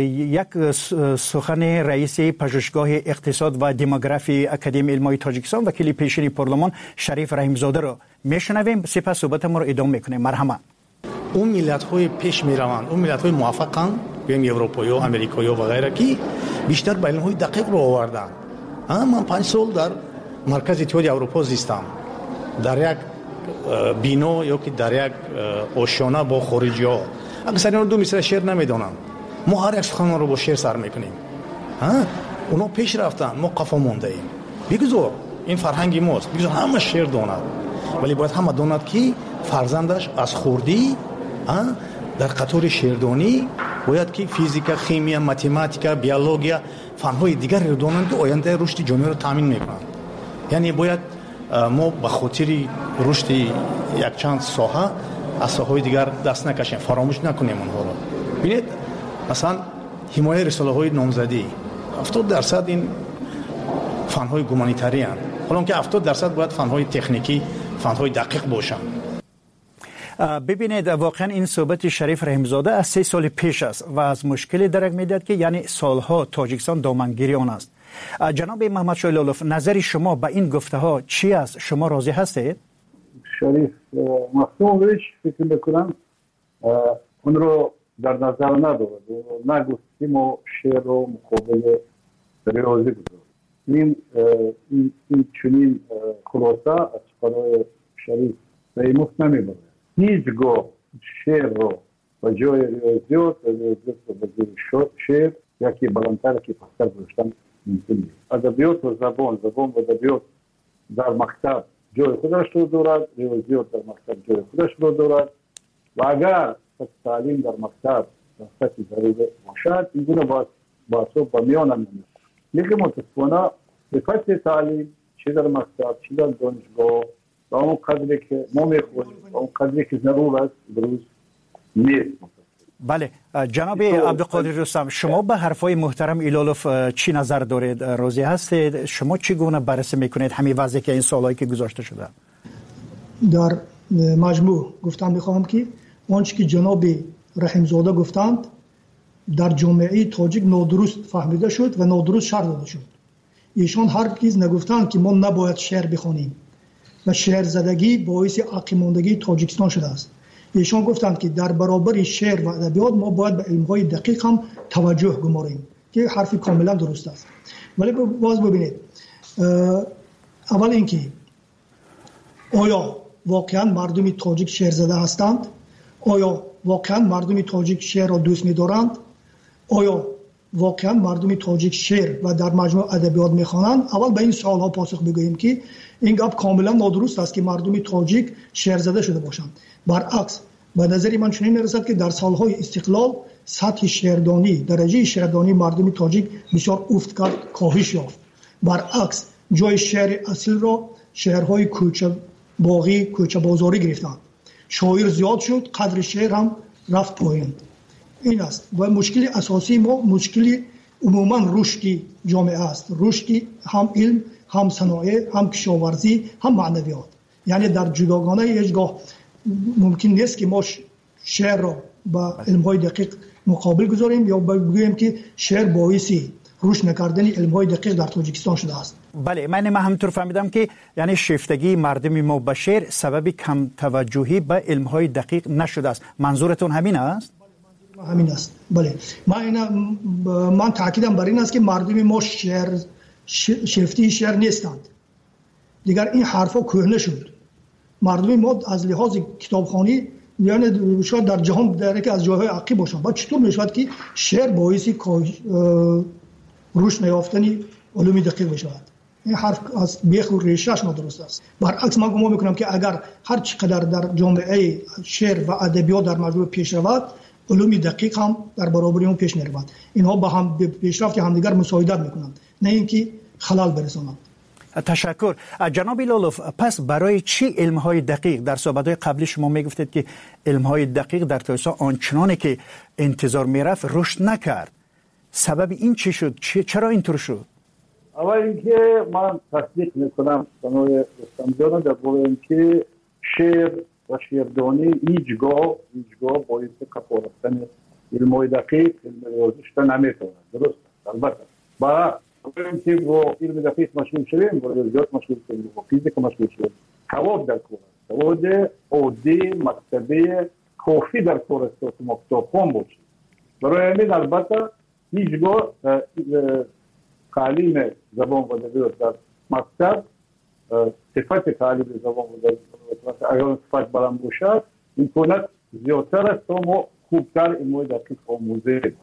یک سخن رئیس پژوهشگاه اقتصاد و دموگرافی اکادمی علم‌های تاجیکستان وکیل پیشین پارلمان شریف رحیمزاده را میشنویم، سپس صحبت ما را ادامه میکنیم. مرحبا. اون ملت‌های پیش میروند، اون ملت‌های موفقن، بگیم اروپایی و امریکایی و غیره که بیشتر به علم‌های دقیق رو آوردن. من پنج سال در مرکز اتحاد اروپا زیستم، در یک بینو یا که در یک آشیانه با خارجی‌ها. اکثر دو مثل شعر نمیدونن. ما هر یک سخن رو با شعر سر میکنیم. ها؟ اونا پیش رفتن، ما قفا مونده ایم. بگذار این فرهنگی ماست. بگذار همه شعر داند. ولی باید همه داند که فرزندش از خوردی در قطار شعردانی باید که فیزیکا، شیمی، متماتیکا، بیولوژیا، فن‌های دیگر رو دانند و آینده رشد جامعه رو تامین میکنند. یعنی باید ما به خاطر رشد یک چند ساحه از ساحه‌های دیگر دست نکشیم، فراموش نکنیم اونها رو. ببینید مثلا حمایه رساله‌های نامزدی هفتاد درصد این فن‌های گومانیتاری هستند، حالا که هفتاد درصد باید فن‌های تکنیکی، فن‌های دقیق باشند. ببینید واقعا این صحبت شریف رحیمزاده از سه سال پیش است و از مشکلی درک میدهد که یعنی سالها تاجیکستان دامنگیری آن است. جناب محمد شاه لالوف، نظر شما به این گفته ها چی است؟ شما راضی هستید؟ شریف مفهومش فکر میکنم اون رو در نظر ندارد، نگفتیم و شعر رو مقابل ریاضی بذاریم. این این چنین خلاصه از سخنهای شریف ریموف نمیبره. هیچگاه شعر رو و جای ریاضیات و ریاضیات رو به جای شعر یکی بلندتر که پستر گذاشتن ممکن نیست. ادبیات و زبان زبان و ادبیات در مکتب جای خودش رو دارد، ریاضیات در مکتب جای خودش رو دارد و اگر تعلیم در مکتب در سطح ضروری باشد این گونه باید باید با میان نمیاد. لیکن متاسفانه صفت تعلیم چه در مکتب چه در دانشگاه و اون قدری که ما میخواییم و اون قدری که ضرور است درست نیست. بله جناب عبدالقادر رستم، شما به حرفای محترم ایلالوف چی نظر دارید؟ راضی هستید؟ شما چی گونه بررسی میکنید همین وضعی که این سالهایی که گذاشته شده؟ در مجموع گفتم میخوام که آنچه که جناب رحیمزاده گفتند در جامعه تاجیک نادرست فهمیده شد و نادرست شرح داده شد. ایشان هرگز نگفتند که ما نباید شعر بخوانیم و شعر زدگی باعث عقیماندگی تاجیکستان شده است. ایشان گفتند که در برابر شعر و ادبیات ما باید به علم‌های دقیق هم توجه گماریم که حرف کاملا درست است. ولی باز ببینید اول اینکه آیا واقعا مردم تاجیک شعر زده هستند؟ آیا واقعا مردم تاجیک شعر را دوست می‌دارند؟ آیا واقعا مردم تاجیک شعر و در مجموع ادبیات می‌خوانند؟ اول به این سوال‌ها پاسخ بگوییم که این گپ کاملا نادرست است که مردم تاجیک شعر زده شده باشند. برعکس به نظر من چنین می‌رسد که در سال‌های استقلال سطح شعردانی، درجه شعردانی مردم تاجیک بسیار افت کرد، کاهش یافت. برعکس جای شعر اصل را شعرهای کوچه باغی، کوچه بازاری گرفتند. شاعر زیاد شد، قدر شعر هم رفت پایین. این است و مشکل اساسی ما مشکل عموما رشد جامعه است. رشد هم علم، هم صنایع، هم کشاورزی، هم معنویات. یعنی در جداگانه هیچگاه ممکن نیست که ما شعر را با علم‌های دقیق مقابل گذاریم یا بگوییم که شعر باعثی رشد نکردن علم‌های دقیق در تاجیکستان شده است. بله من من همینطور فهمیدم که یعنی شیفتگی مردم ما به شعر سبب کم توجهی به علم‌های دقیق نشده است. منظورتون همین است؟ بله همین است. بله من اینا من تاکیدم بر این است که مردم ما شعر شیفتی شعر نیستند. دیگر این حرفا کهنه شد. مردم ما از لحاظ کتابخوانی یعنی شاید در جهان در یک از جاهای عقیب باشند. بعد چطور میشود که شعر باعث رشد نیافتنی علوم دقیق بشود؟ این حرف از بیخ و ریشه‌اش نادرست است. برعکس من گمان میکنم که اگر هر چقدر در جامعه شعر و ادبیات در مجموع پیش رود، علوم دقیق هم در برابر اون پیش میرود. اینها با هم پیشرفت همدیگر مساعدت میکنند، نه اینکه خلل برسانند. تشکر. جناب لالوف، پس برای چی علم‌های دقیق در صحبت‌های قبلی شما میگفتید که علم‌های دقیق در تاجیکستان آنچنانی که انتظار میرفت رشد نکرد؟ سبب این چی شد؟ چرا اینطور شد؟ اول اینکه من تصدیق میکنم سنوی رستمجان در باره اینکه شعر و شعردانی هیچگاه هیچگاه باعث کپا رفتن علم‌های دقیق علم ریاضی شدن نمیتواند. درست البته با اینکه با علم دقیق مشغول شدیم، با ریاضیات مشغول شدیم، با فیزیک مشغول شدیم، سواد در کار است. سواد عادی مکتبی کافی در کار است که ما کتابخوان باشیم. برای همین البته هیچگاه تعلیم زبان و ادبیات در مکتب صفت تعلیم زبان و ادبیات اگر صفت بلند باشد امکانات زیادتر است تا ما خوبتر علم‌های دقیق آموزش کنیم.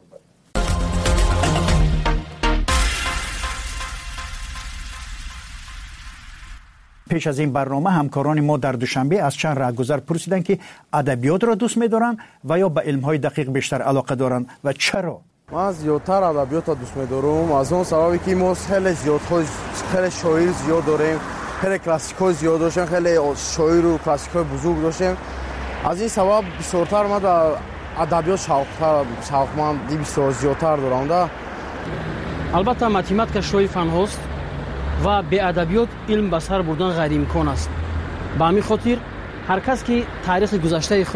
پیش از این برنامه همکاران ما در دوشنبه از چند رهگذر پرسیدند که ادبیات را دوست می‌دارند و یا به علم‌های دقیق بیشتر علاقه دارند و چرا؟ من زیادتر ادبیات را دوست می‌دارم از اون سببی که ما خیلی زیاد خیلی شاعر زیاد داریم خیلی کلاسیک‌های زیاد داشتیم، خیلی شاعر و کلاسیک‌های بزرگ داشتیم. از این سبب بسیارتر ما در ادبیات شوق‌تر شوقمندی بسیار زیادتر دارم. البته ماتماتیک شوی فن هست و به ادبیات علم به سر بردن غیر امکان است. به همین خاطر هر کس که تاریخ گذشته